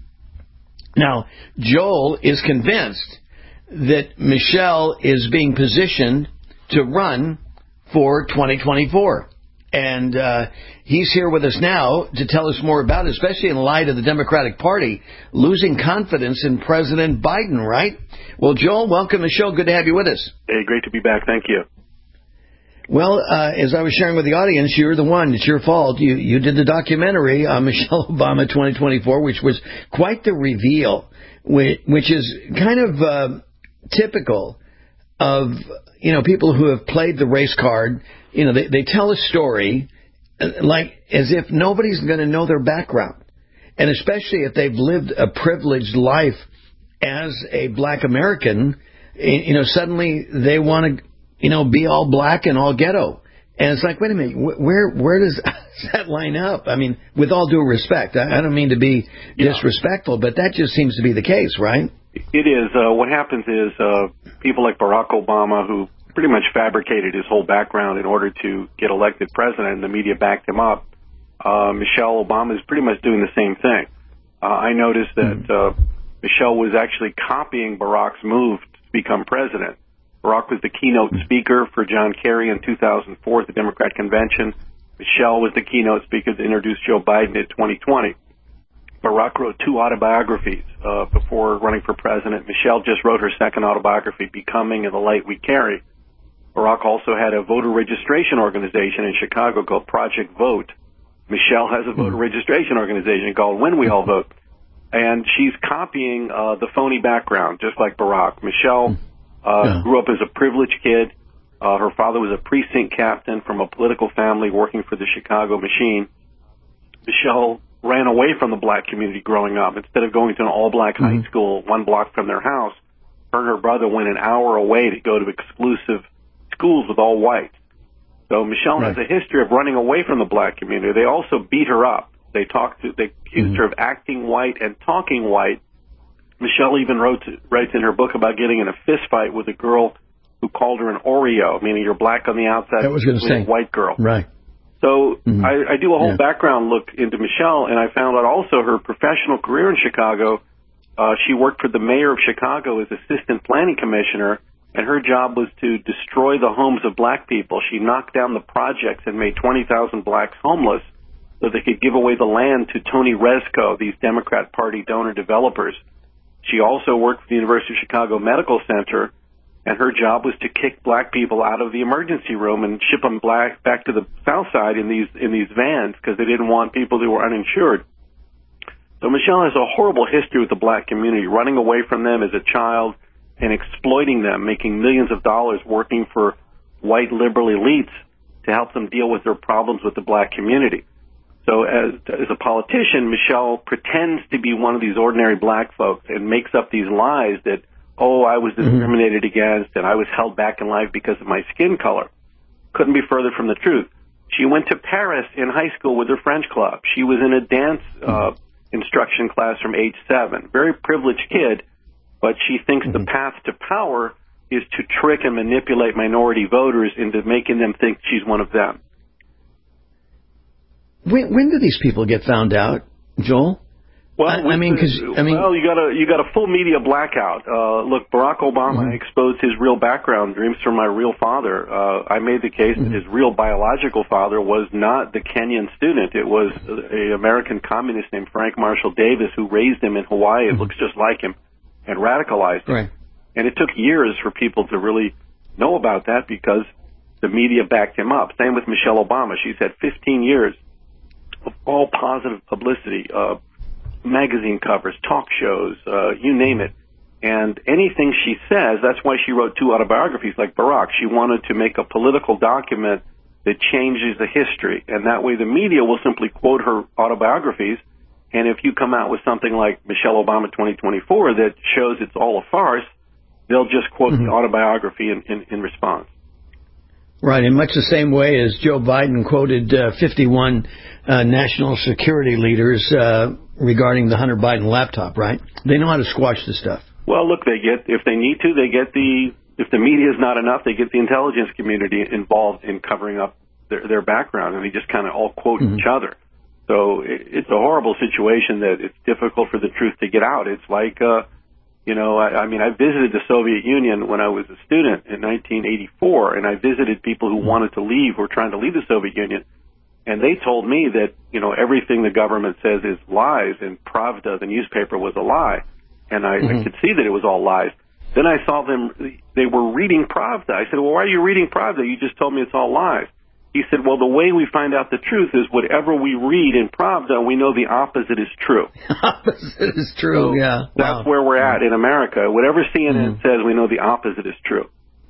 Speaker 13: Now, Joel is convinced that Michelle is being positioned to run for twenty twenty-four. And uh, he's here with us now to tell us more about it, especially in light of the Democratic Party losing confidence in President Biden, right? Well, Joel, welcome to the show. Good to have you with us.
Speaker 24: Hey, great to be back. Thank you.
Speaker 13: Well, uh, as I was sharing with the audience, you're the one. It's your fault. You you did the documentary on Michelle Obama twenty twenty-four, which was quite the reveal, which, which is kind of uh, typical of, you know, people who have played the race card. You know, they, they tell a story like as if nobody's going to know their background, and especially if they've lived a privileged life as a black American. You know, suddenly they want to, you know, be all black and all ghetto. And it's like, wait a minute, where where does that line up? I mean, with all due respect, I don't mean to be disrespectful, but that just seems to be the case, right?
Speaker 24: It is. Uh, what happens is uh, people like Barack Obama, who pretty much fabricated his whole background in order to get elected president, and the media backed him up. Uh, Michelle Obama is pretty much doing the same thing. uh, I noticed that uh, Michelle was actually copying Barack's move to become president. Barack was the keynote speaker for John Kerry in two thousand four at the Democrat convention. Michelle was the keynote speaker to introduce Joe Biden in twenty twenty. Barack wrote two autobiographies uh, before running for president. Michelle just wrote her second autobiography, Becoming and the Light We Carry. Barack also had a voter registration organization in Chicago called Project Vote. Michelle has a voter registration organization called When We All Vote. And she's copying uh, the phony background, just like Barack. Michelle uh, yeah. grew up as a privileged kid. Uh, her father was a precinct captain from a political family working for the Chicago machine. Michelle ran away from the black community growing up. Instead of going to an all-black mm-hmm. high school one block from their house, her and her brother went an hour away to go to exclusive schools with all whites. So Michelle right. has a history of running away from the black community. They also beat her up. They talked to, they accused mm-hmm. her of acting white and talking white. Michelle even wrote to, writes in her book about getting in a fist fight with a girl who called her an Oreo, meaning you're black on the outside,
Speaker 13: I was going to say,
Speaker 24: a white girl.
Speaker 13: Right.
Speaker 24: So
Speaker 13: mm-hmm.
Speaker 24: I, I do a whole
Speaker 13: yeah.
Speaker 24: background look into Michelle, and I found out also her professional career in Chicago. Uh, she worked for the mayor of Chicago as assistant planning commissioner, and her job was to destroy the homes of black people. She knocked down the projects and made twenty thousand blacks homeless so they could give away the land to Tony Rezko, these Democrat Party donor developers. She also worked for the University of Chicago Medical Center, and her job was to kick black people out of the emergency room and ship them black back to the South Side in these in these vans because they didn't want people who were uninsured. So Michelle has a horrible history with the black community, running away from them as a child and exploiting them, making millions of dollars working for white liberal elites to help them deal with their problems with the black community. So as, as a politician, Michelle pretends to be one of these ordinary black folks and makes up these lies that, oh, I was discriminated mm-hmm. against and I was held back in life because of my skin color. Couldn't be further from the truth. She went to Paris in high school with her French club. She was in a dance uh, instruction class from age seven. Very privileged kid, but she thinks mm-hmm. the path to power is to trick and manipulate minority voters into making them think she's one of them.
Speaker 13: When, when do these people get found out, Joel?
Speaker 24: Well,
Speaker 13: I, I mean, because I mean,
Speaker 24: well, you got a you got a full media blackout. Uh, look, Barack Obama mm-hmm. exposed his real background, dreams from my real father. Uh, I made the case mm-hmm. that his real biological father was not the Kenyan student. It was a American communist named Frank Marshall Davis who raised him in Hawaii. It mm-hmm. looks just like him, and radicalized him.
Speaker 13: Right.
Speaker 24: And it took years for people to really know about that because the media backed him up. Same with Michelle Obama. She's had fifteen years of all positive publicity. Uh, magazine covers, talk shows, uh, you name it. And anything she says, that's why she wrote two autobiographies like Barack. She wanted to make a political document that changes the history. And that way the media will simply quote her autobiographies. And if you come out with something like Michelle Obama twenty twenty-four that shows it's all a farce, they'll just quote mm-hmm. the autobiography in, in, in response.
Speaker 13: Right, in much the same way as Joe Biden quoted uh, fifty-one uh, national security leaders uh, regarding the Hunter Biden laptop, right? They know how to squash this stuff.
Speaker 24: Well, look, they get, if they need to, they get the, if the media is not enough, they get the intelligence community involved in covering up their, their background, and they just kind of all quote mm-hmm. each other. So it, it's a horrible situation that it's difficult for the truth to get out. It's like, uh, you know, I, I mean, I visited the Soviet Union when I was a student in nineteen eighty-four, and I visited people who wanted to leave, were trying to leave the Soviet Union, and they told me that, you know, everything the government says is lies, and Pravda, the newspaper, was a lie, and I, mm-hmm. I could see that it was all lies. Then I saw them, they were reading Pravda. I said, well, why are you reading Pravda? You just told me it's all lies. He said, well, the way we find out the truth is whatever we read in Pravda, we know the opposite is true.
Speaker 13: Opposite is true,
Speaker 24: so
Speaker 13: yeah.
Speaker 24: That's
Speaker 13: wow.
Speaker 24: where we're at in America. Whatever C N N mm. says, we know the opposite is true.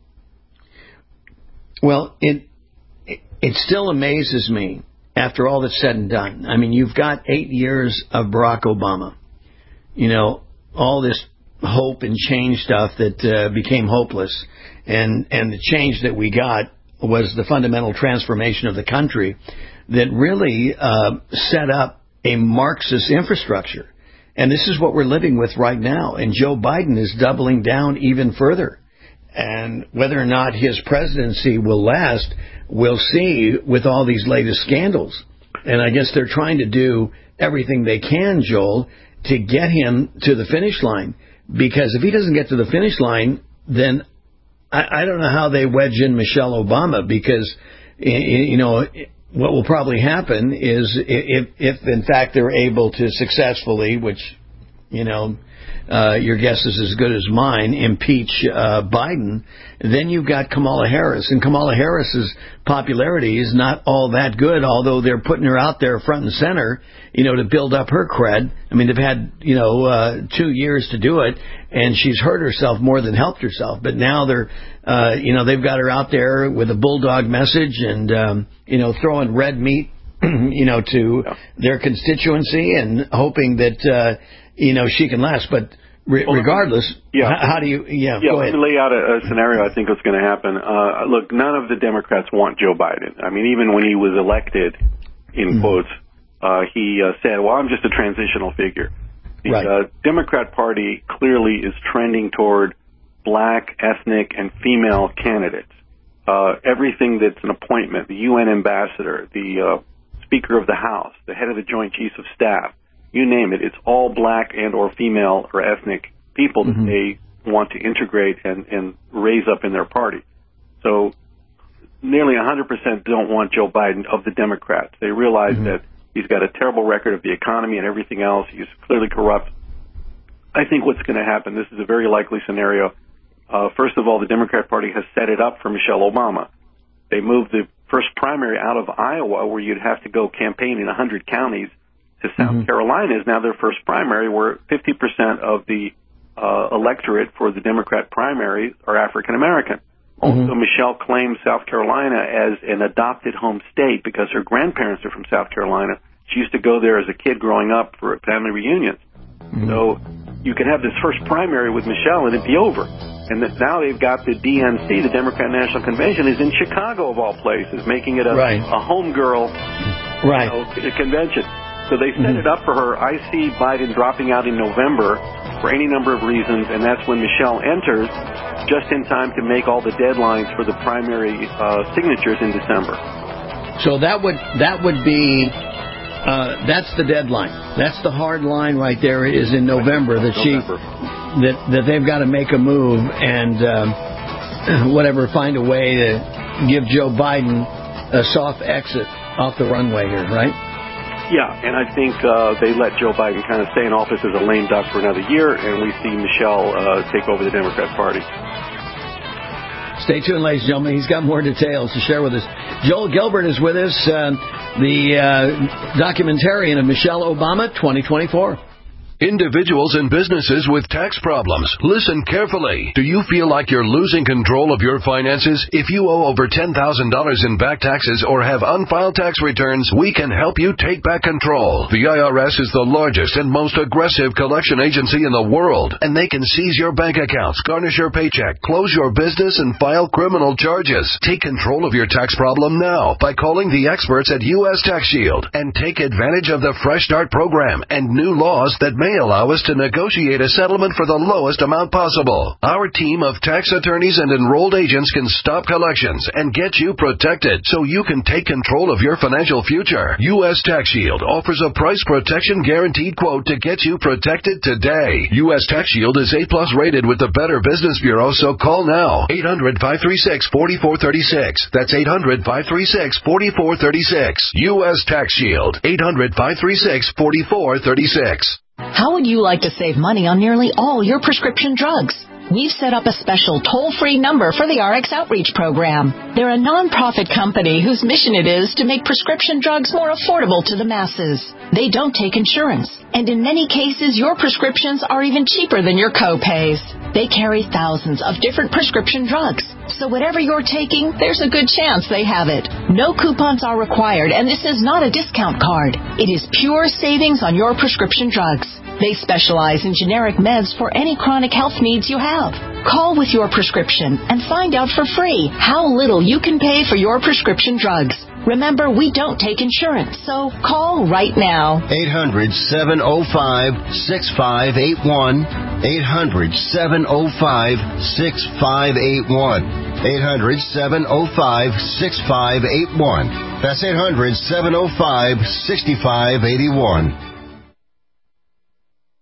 Speaker 13: Well, it, it it still amazes me after all that's said and done. I mean, you've got eight years of Barack Obama. You know, all this hope and change stuff that uh, became hopeless, and and the change that we got was the fundamental transformation of the country that really uh, set up a Marxist infrastructure. And this is what we're living with right now. And Joe Biden is doubling down even further. And whether or not his presidency will last, we'll see with all these latest scandals. And I guess they're trying to do everything they can, Joel, to get him to the finish line. Because if he doesn't get to the finish line, then I, I don't know how they wedge in Michelle Obama. Because, you know, what will probably happen is if, if in fact they're able to successfully, which, you know, uh, your guess is as good as mine, impeach uh, Biden, then you've got Kamala Harris. And Kamala Harris's popularity is not all that good, although they're putting her out there front and center, you know, to build up her cred. I mean, they've had, you know, uh, two years to do it, and she's hurt herself more than helped herself. But now they're, uh, you know, they've got her out there with a bulldog message and, um, you know, throwing red meat, you know, to their constituency and hoping that, uh, you know, she can last. But re- well, regardless,
Speaker 24: yeah.
Speaker 13: how, how do you, yeah,
Speaker 24: yeah
Speaker 13: go ahead.
Speaker 24: Let me lay out a, a scenario I think what's going to happen. Uh, look, none of the Democrats want Joe Biden. I mean, even when he was elected, in mm-hmm. quotes, uh, he uh, said, well, I'm just a transitional figure. The right. uh, Democrat Party clearly is trending toward black, ethnic, and female candidates. Uh, everything that's an appointment, the U N ambassador, the uh, Speaker of the House, the head of the Joint Chiefs of Staff, you name it, it's all black and or female or ethnic people mm-hmm. that they want to integrate and, and raise up in their party. So nearly one hundred percent don't want Joe Biden of the Democrats. They realize mm-hmm. that he's got a terrible record of the economy and everything else. He's clearly corrupt. I think what's going to happen, this is a very likely scenario. Uh, first of all, the Democrat Party has set it up for Michelle Obama. They moved the first primary out of Iowa, where you'd have to go campaign in one hundred counties, to South mm-hmm. Carolina is now their first primary, where fifty percent of the uh, electorate for the Democrat primary are African American. Mm-hmm. Also, Michelle claims South Carolina as an adopted home state because her grandparents are from South Carolina. She used to go there as a kid growing up for family reunions. Mm-hmm. So you could have this first primary with Michelle and it'd be over. And that now they've got the D N C, the Democrat National Convention, is in Chicago of all places, making it a, right. a homegirl
Speaker 13: right.
Speaker 24: you know, convention. So they set mm-hmm. it up for her. I see Biden dropping out in November for any number of reasons, and that's when Michelle enters, just in time to make all the deadlines for the primary uh, signatures in December.
Speaker 13: So that would that would be uh, that's the deadline. That's the hard line right there. Is in November that she November. that that they've got to make a move and um, whatever find a way to give Joe Biden a soft exit off the runway here, right?
Speaker 24: Yeah, and I think uh, they let Joe Biden kind of stay in office as a lame duck for another year, and we see Michelle uh, take over the Democrat Party.
Speaker 13: Stay tuned, ladies and gentlemen. He's got more details to share with us. Joel Gilbert is with us, uh, the uh, documentarian of Michelle Obama twenty twenty-four.
Speaker 1: Individuals and businesses with tax problems, listen carefully. Do you feel like you're losing control of your finances? If you owe over ten thousand dollars in back taxes or have unfiled tax returns, we can help you take back control. The I R S is the largest and most aggressive collection agency in the world, and they can seize your bank accounts, garnish your paycheck, close your business, and file criminal charges. Take control of your tax problem now by calling the experts at U S Tax Shield and take advantage of the Fresh Start program and new laws that may allow us to negotiate a settlement for the lowest amount possible. Our team of tax attorneys and enrolled agents can stop collections and get you protected so you can take control of your financial future. U S Tax Shield offers a price protection guaranteed quote to get you protected today. U S Tax Shield is A plus rated with the Better Business Bureau, so call now. eight hundred, five three six, four four three six. That's eight hundred, five three six, four four three six. U S Tax Shield. eight hundred, five three six, four four three six.
Speaker 3: How would you like to save money on nearly all your prescription drugs? We've set up a special toll-free number for the R X Outreach Program. They're a non-profit company whose mission it is to make prescription drugs more affordable to the masses. They don't take insurance, and in many cases, your prescriptions are even cheaper than your co-pays. They carry thousands of different prescription drugs, so whatever you're taking, there's a good chance they have it. No coupons are required, and this is not a discount card. It is pure savings on your prescription drugs. They specialize in generic meds for any chronic health needs you have. Call with your prescription and find out for free how little you can pay for your prescription drugs. Remember, we don't take insurance, so call right now.
Speaker 11: eight hundred, seven oh five, six five eight one. eight hundred, seven oh five, six five eight one. eight hundred, seven oh five, six five eight one. That's eight hundred, seven oh five, six five eight one.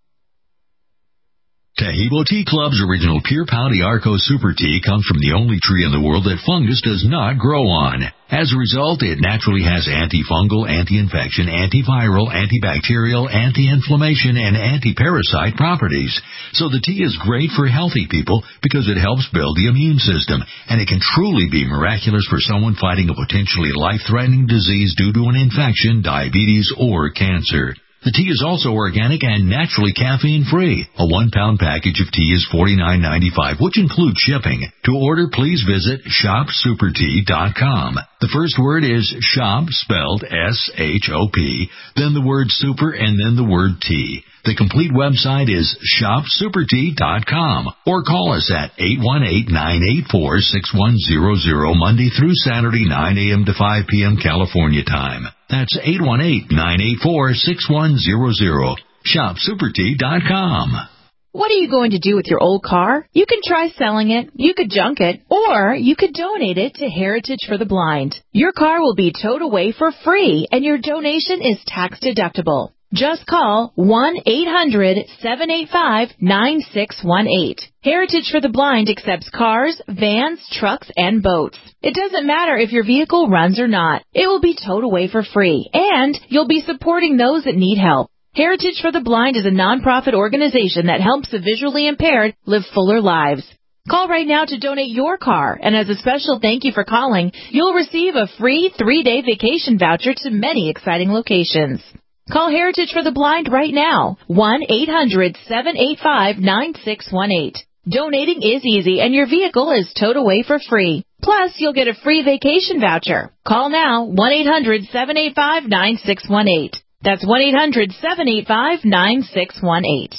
Speaker 4: Tahibo Tea Club's original Pure Pau Arco Super Tea comes from the only tree in the world that fungus does not grow on. As a result, it naturally has antifungal, anti-infection, antiviral, antibacterial, anti-inflammation, and anti-parasite properties. So the tea is great for healthy people because it helps build the immune system, and it can truly be miraculous for someone fighting a potentially life-threatening disease due to an infection, diabetes, or cancer. The tea is also organic and naturally caffeine-free. A one-pound package of tea is forty-nine ninety-five, which includes shipping. To order, please visit shop super tea dot com. The first word is shop, spelled S H O P, then the word super, and then the word tea. The complete website is shop super tea dot com, or call us at eight one eight, nine eight four, six one zero zero Monday through Saturday, nine a.m. to five p.m. California time. That's eight one eight, nine eight four, six one zero zero. shop super tea dot com.
Speaker 5: What are you going to do with your old car? You can try selling it, you could junk it, or you could donate it to Heritage for the Blind. Your car will be towed away for free, and your donation is tax deductible. Just call one eight hundred, seven eight five, nine six one eight. Heritage for the Blind accepts cars, vans, trucks, and boats. It doesn't matter if your vehicle runs or not. It will be towed away for free, and you'll be supporting those that need help. Heritage for the Blind is a nonprofit organization that helps the visually impaired live fuller lives. Call right now to donate your car, and as a special thank you for calling, you'll receive a free three-day vacation voucher to many exciting locations. Call Heritage for the Blind right now, one eight hundred, seven eight five, nine six one eight. Donating is easy, and your vehicle is towed away for free. Plus, you'll get a free vacation voucher. Call now, one eight hundred, seven eight five, nine six one eight. That's one eight hundred, seven eight five, nine six one eight.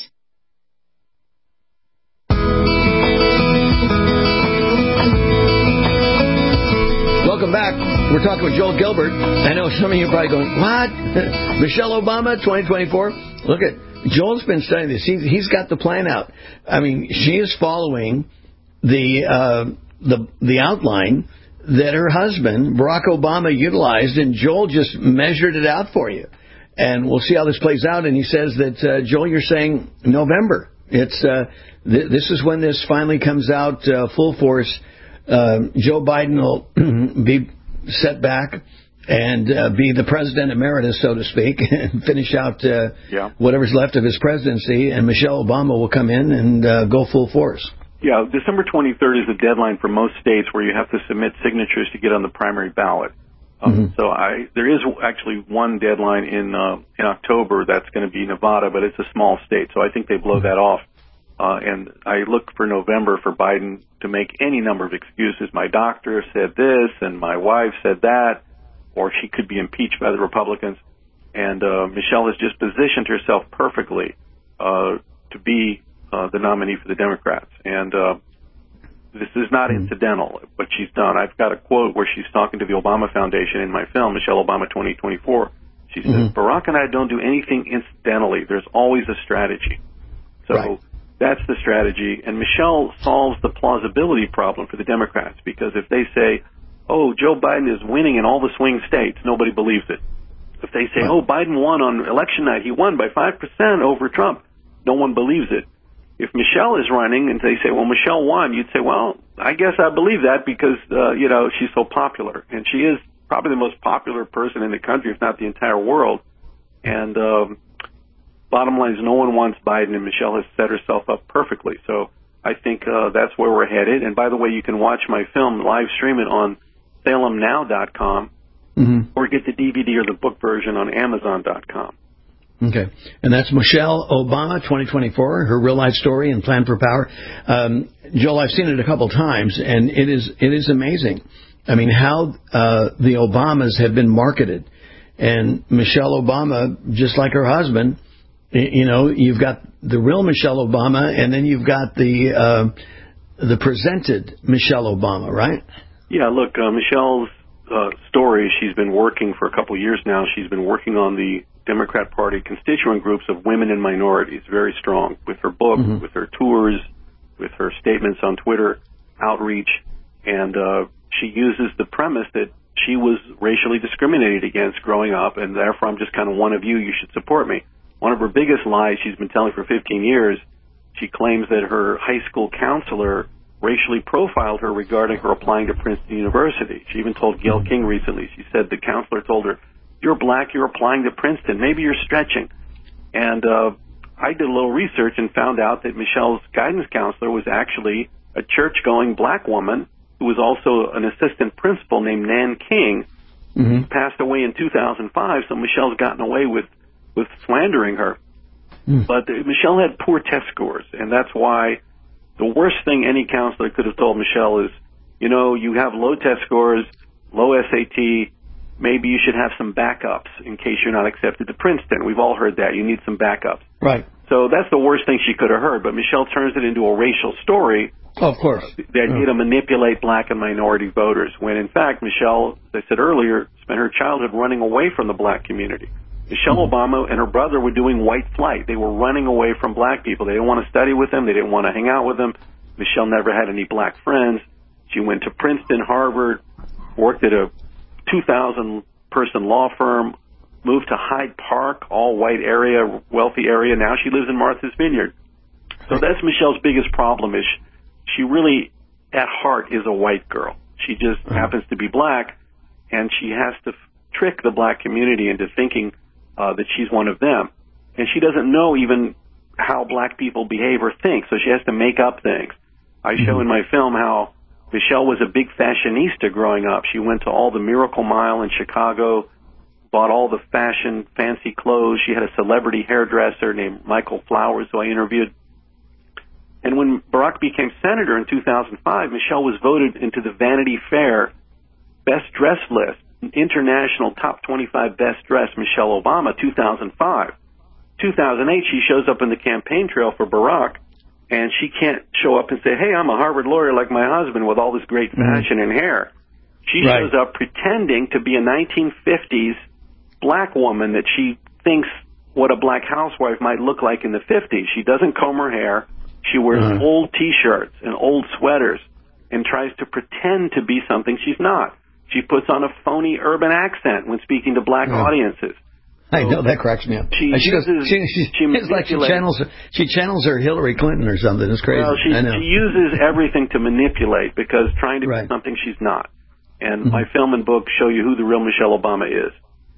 Speaker 13: Welcome back. We're talking with Joel Gilbert. I know some of you are probably going, what? Michelle Obama, twenty twenty-four? Look at, Joel's been studying this. He, he's got the plan out. I mean, she is following the, uh, the, the outline that her husband, Barack Obama, utilized, and Joel just measured it out for you. And we'll see how this plays out. And he says that, uh, Joel, you're saying November. It's uh, th- This is when this finally comes out uh, full force. Uh, Joe Biden will be set back and uh, be the president emeritus, so to speak, and finish out uh,
Speaker 24: yeah.
Speaker 13: whatever's left of his presidency, and Michelle Obama will come in and uh, go full force.
Speaker 24: Yeah, December twenty-third is the deadline for most states where you have to submit signatures to get on the primary ballot. Um, mm-hmm. So I, there is actually one deadline in uh, in October that's going to be Nevada, but it's a small state, so I think they blow that off. Uh, and I look for November for Biden to make any number of excuses. My doctor said this, and my wife said that, or she could be impeached by the Republicans. And uh, Michelle has just positioned herself perfectly uh, to be uh, the nominee for the Democrats. And uh, this is not mm-hmm. incidental, what she's done. I've got a quote where she's talking to the Obama Foundation in my film, Michelle Obama twenty twenty-four. She says, mm-hmm. Barack and I don't do anything incidentally. There's always a strategy. So right. That's the strategy. And Michelle solves the plausibility problem for the Democrats, because if they say, oh, Joe Biden is winning in all the swing states, nobody believes it. If they say, oh, Biden won on election night, he won by five percent over Trump, no one believes it. If Michelle is running and they say, well, Michelle won, you'd say, well, I guess I believe that because, uh, you know, she's so popular. And she is probably the most popular person in the country, if not the entire world. And um, bottom line is no one wants Biden, and Michelle has set herself up perfectly. So I think uh, that's where we're headed. And by the way, you can watch my film, live stream it on Salem Now dot com, mm-hmm. or get the D V D or the book version on Amazon dot com.
Speaker 13: Okay. And that's Michelle Obama, twenty twenty-four, her real-life story and plan for power. Um, Joel, I've seen it a couple times, and it is it is amazing. I mean, how uh, the Obamas have been marketed. And Michelle Obama, just like her husband, you know, you've got the real Michelle Obama, and then you've got the uh, the presented Michelle Obama, right?
Speaker 24: Yeah, look, uh, Michelle's uh, story, she's been working for a couple of years now. She's been working on the Democrat Party constituent groups of women and minorities, very strong, with her book, mm-hmm. with her tours, with her statements on Twitter, outreach, and uh, she uses the premise that she was racially discriminated against growing up, and therefore I'm just kind of one of you, you should support me. One of her biggest lies she's been telling for fifteen years She claims that her high school counselor racially profiled her regarding her applying to Princeton University. She even told Gayle King recently, she said the counselor told her, "You're black, you're applying to Princeton. Maybe you're stretching." And uh, I did a little research and found out that Michelle's guidance counselor was actually a church-going black woman who was also an assistant principal named Nan King,
Speaker 13: mm-hmm.
Speaker 24: who passed away in two thousand five, so Michelle's gotten away with, with slandering her.
Speaker 13: Mm.
Speaker 24: But uh, Michelle had poor test scores, and that's why the worst thing any counselor could have told Michelle is, you know, you have low test scores, low S A T, maybe you should have some backups in case you're not accepted to Princeton. We've all heard that. You need some backups.
Speaker 13: Right.
Speaker 24: So that's the worst thing she could have heard, but Michelle turns it into a racial story.
Speaker 13: Oh, of course.
Speaker 24: The idea to manipulate black and minority voters, when in fact Michelle, as I said earlier, spent her childhood running away from the black community. Michelle mm-hmm. Obama and her brother were doing white flight. They were running away from black people. They didn't want to study with them. They didn't want to hang out with them. Michelle never had any black friends. She went to Princeton, Harvard, worked at a two thousand person law firm, moved to Hyde Park, all white area, wealthy area. Now she lives in Martha's Vineyard. So that's Michelle's biggest problem, is she really, at heart, is a white girl. She just mm-hmm. happens to be black, and she has to f- trick the black community into thinking uh, that she's one of them. And she doesn't know even how black people behave or think, so she has to make up things. I mm-hmm. show in my film how Michelle was a big fashionista growing up. She went to all the Miracle Mile in Chicago, bought all the fashion, fancy clothes. She had a celebrity hairdresser named Michael Flowers, who I interviewed. And when Barack became senator in two thousand five, Michelle was voted into the Vanity Fair Best Dress list, international top twenty-five best dressed Michelle Obama, two thousand five. two thousand eight, she shows up in the campaign trail for Barack, and she can't show up and say, "Hey, I'm a Harvard lawyer like my husband with all this great fashion mm-hmm. and hair." She right. shows up pretending to be a nineteen fifties black woman that she thinks what a black housewife might look like in the fifties. She doesn't comb her hair. She wears uh-huh. old T-shirts and old sweaters and tries to pretend to be something she's not. She puts on a phony urban accent when speaking to black uh-huh. audiences.
Speaker 13: I know, that cracks me up.
Speaker 24: She,
Speaker 13: she
Speaker 24: uses,
Speaker 13: goes, she, she,
Speaker 24: she
Speaker 13: it's like she channels, she channels her Hillary Clinton or something. It's crazy.
Speaker 24: Well, she,
Speaker 13: I know.
Speaker 24: she uses everything to manipulate, because trying to
Speaker 13: right.
Speaker 24: be something she's not. And
Speaker 13: mm-hmm.
Speaker 24: my film and book show you who the real Michelle Obama is.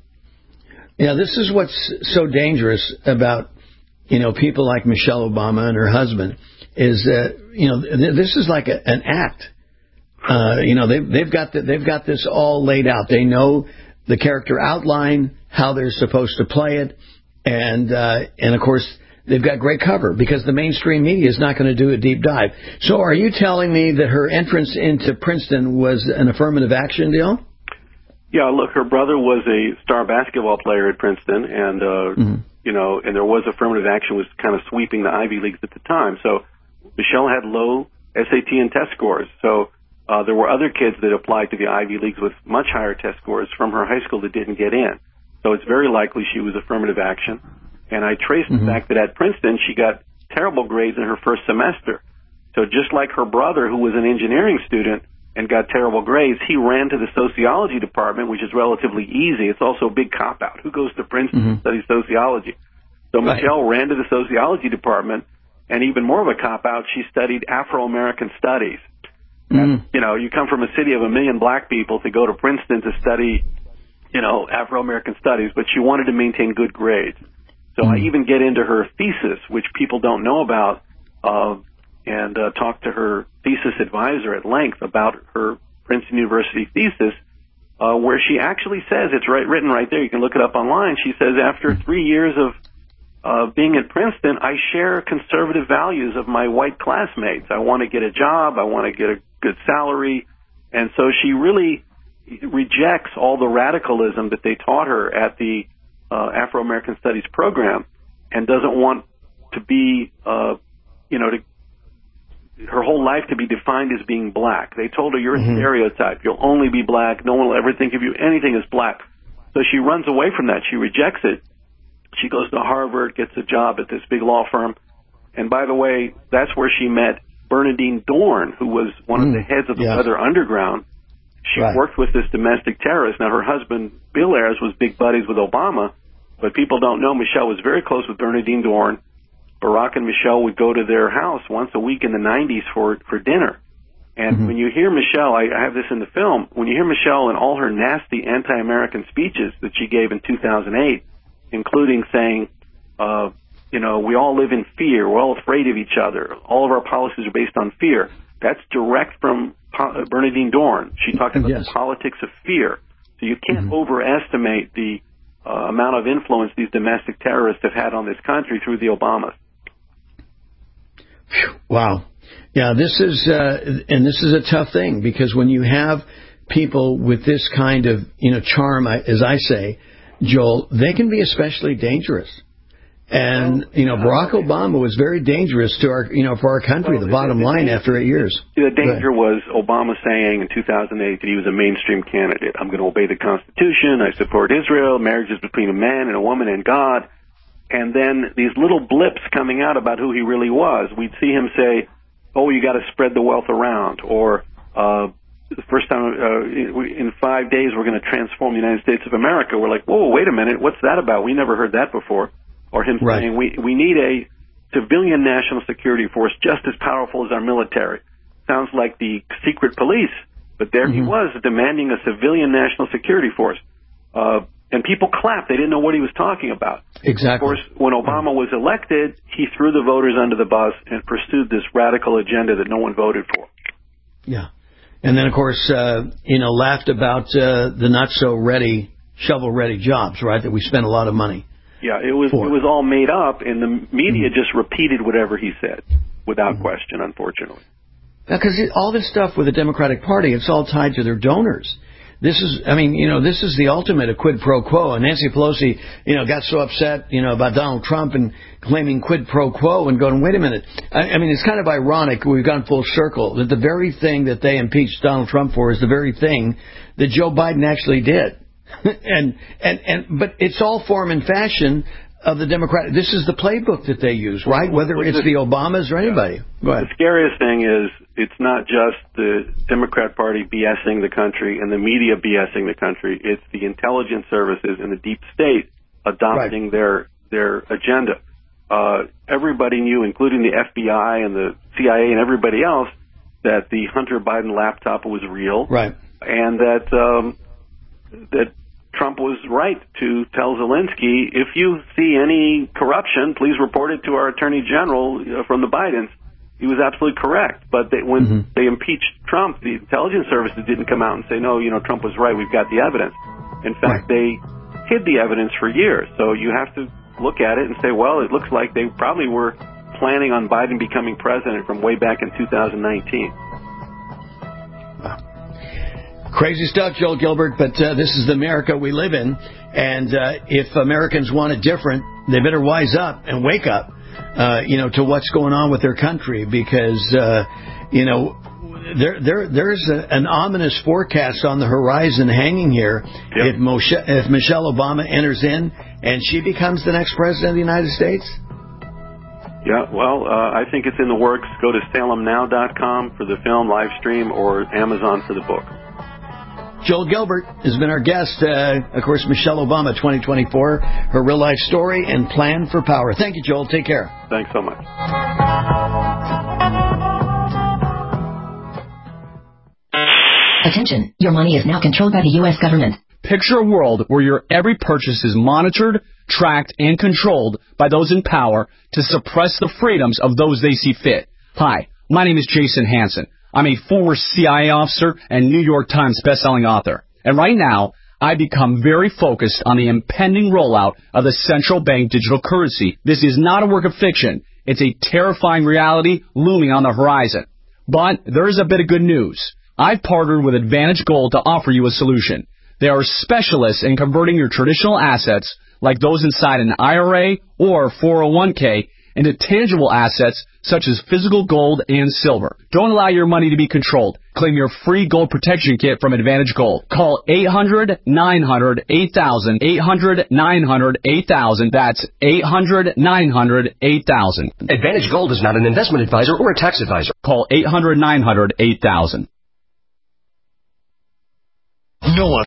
Speaker 13: Yeah, this is what's so dangerous about, you know, people like Michelle Obama and her husband, is that, you know, th- this is like a, an act. Uh, you know, they've, they've got the, they've got this all laid out. They know the character outline, how they're supposed to play it, and uh, and of course they've got great cover, because the mainstream media is not going to do a deep dive. So are you telling me that her entrance into Princeton was an affirmative action deal?
Speaker 24: Yeah, look, her brother was a star basketball player at Princeton, and uh, mm-hmm. you know, and there was affirmative action was kind of sweeping the Ivy Leagues at the time. So Michelle had low S A T and test scores. So uh, there were other kids that applied to the Ivy Leagues with much higher test scores from her high school that didn't get in. So it's very likely she was affirmative action. And I traced mm-hmm. the fact that at Princeton she got terrible grades in her first semester. So just like her brother, who was an engineering student and got terrible grades, he ran to the sociology department, which is relatively easy. It's also a big cop-out. Who goes to Princeton mm-hmm. to study sociology? So right. Michelle ran to the sociology department, and even more of a cop-out, she studied Afro-American studies. Mm-hmm. And, you know, you come from a city of a million black people to go to Princeton to study, you know, Afro-American studies, but she wanted to maintain good grades. So mm-hmm. I even get into her thesis, which people don't know about, uh, and uh, talk to her thesis advisor at length about her Princeton University thesis, uh, where she actually says, it's right, written right there, you can look it up online, she says, after three years of uh, being at Princeton, I share conservative values of my white classmates. I want to get a job, I want to get a good salary, and so she really rejects all the radicalism that they taught her at the uh, Afro-American Studies program, and doesn't want to be, uh, you know, to her whole life to be defined as being black. They told her, you're a mm-hmm. stereotype. You'll only be black. No one will ever think of you anything as black. So she runs away from that. She rejects it. She goes to Harvard, gets a job at this big law firm. And by the way, that's where she met Bernadine Dorn, who was one mm. of the heads of the yeah. Weather Underground. She right. worked with this domestic terrorist. Now, her husband, Bill Ayers, was big buddies with Obama, but people don't know Michelle was very close with Bernadine Dorn. Barack and Michelle would go to their house once a week in the nineties for for dinner. And mm-hmm. when you hear Michelle, I, I have this in the film, when you hear Michelle and all her nasty anti-American speeches that she gave in two thousand eight, including saying, uh, you know, we all live in fear, we're all afraid of each other, all of our policies are based on fear. That's direct from po- Bernadine Dorn. She talked about yes. the politics of fear. So you can't mm-hmm. overestimate the uh, amount of influence these domestic terrorists have had on this country through the Obamas.
Speaker 13: Wow. Yeah, this is, uh, and this is a tough thing, because when you have people with this kind of, you know, charm, as I say, Joel, they can be especially dangerous. And, you know, Barack Obama was very dangerous to our, you know, for our country, the bottom line after eight years.
Speaker 24: The danger was Obama saying in two thousand eight that he was a mainstream candidate. I'm going to obey the Constitution. I support Israel. Marriage is between a man and a woman and God. And then these little blips coming out about who he really was. We'd see him say, oh, you got to spread the wealth around, or uh, the first time uh, in five days we're going to transform the United States of America. We're like, whoa, wait a minute, what's that about? We never heard that before. Or him right. saying we we need a civilian national security force just as powerful as our military. Sounds like the secret police, but there mm-hmm. he was demanding a civilian national security force. Uh, and people clapped. They didn't know what he was talking about.
Speaker 13: Exactly.
Speaker 24: Of course, when Obama was elected, he threw the voters under the bus and pursued this radical agenda that no one voted for.
Speaker 13: Yeah. And then, of course, uh, you know, laughed about uh, the not-so-ready, shovel-ready jobs, right, that we spent a lot of money.
Speaker 24: Yeah, it was for. It was all made up, and the media mm-hmm. just repeated whatever he said without mm-hmm. question, unfortunately.
Speaker 13: Because all this stuff with the Democratic Party, it's all tied to their donors. This is, I mean, you know, this is the ultimate of quid pro quo. And Nancy Pelosi, you know, got so upset, you know, about Donald Trump and claiming quid pro quo and going, wait a minute. I, I mean, it's kind of ironic. We've gone full circle that the very thing that they impeached Donald Trump for is the very thing that Joe Biden actually did. and, and, and, but it's all form and fashion of the Democratic. This is the playbook that they use, right? Whether it's the Obamas or anybody. Go ahead.
Speaker 24: The scariest thing is it's not just the Democrat Party BSing the country and the media BSing the country. It's the intelligence services and the deep state adopting right. their their agenda. Uh, everybody knew, including the F B I and the C I A and everybody else, that the Hunter Biden laptop was real,
Speaker 13: right?
Speaker 24: And that um, that Trump was right to tell Zelensky, if you see any corruption, please report it to our Attorney General uh, from the Bidens. He was absolutely correct. But they, when mm-hmm. they impeached Trump, the intelligence services didn't come out and say, no, you know, Trump was right, we've got the evidence. In fact, right. they hid the evidence for years. So you have to look at it and say, well, it looks like they probably were planning on Biden becoming president from way back in two thousand nineteen.
Speaker 13: Wow. Crazy stuff, Joel Gilbert, but uh, this is the America we live in. And uh, if Americans want it different, they better wise up and wake up, uh, you know, to what's going on with their country, because, uh, you know, there there there's a, an ominous forecast on the horizon hanging here. Yep. If, Moshe, if Michelle Obama enters in and she becomes the next president of the United States.
Speaker 24: Yeah, well, uh, I think it's in the works. Go to salem now dot com for the film live stream or Amazon for the book.
Speaker 13: Joel Gilbert has been our guest. Uh, of course, Michelle Obama twenty twenty-four, her real-life story and plan for power. Thank you, Joel. Take care.
Speaker 24: Thanks so much.
Speaker 3: Attention, your money is now controlled by the U S government.
Speaker 6: Picture a world where your every purchase is monitored, tracked, and controlled by those in power to suppress the freedoms of those they see fit. Hi, my name is Jason Hansen. I'm a former C I A officer and New York Times bestselling author. And right now, I become very focused on the impending rollout of the central bank digital currency. This is not a work of fiction. It's a terrifying reality looming on the horizon. But there is a bit of good news. I've partnered with Advantage Gold to offer you a solution. They are specialists in converting your traditional assets, like those inside an I R A or four oh one k, into tangible assets such as physical gold and silver. Don't allow your money to be controlled. Claim your free gold protection kit from Advantage Gold. Call eight hundred, nine hundred, eight thousand, eight hundred, nine hundred, eight thousand. That's eight hundred, nine hundred, eight thousand.
Speaker 7: Advantage Gold is not an investment advisor or a tax advisor.
Speaker 6: Call eight hundred, nine hundred, eight thousand.
Speaker 7: No one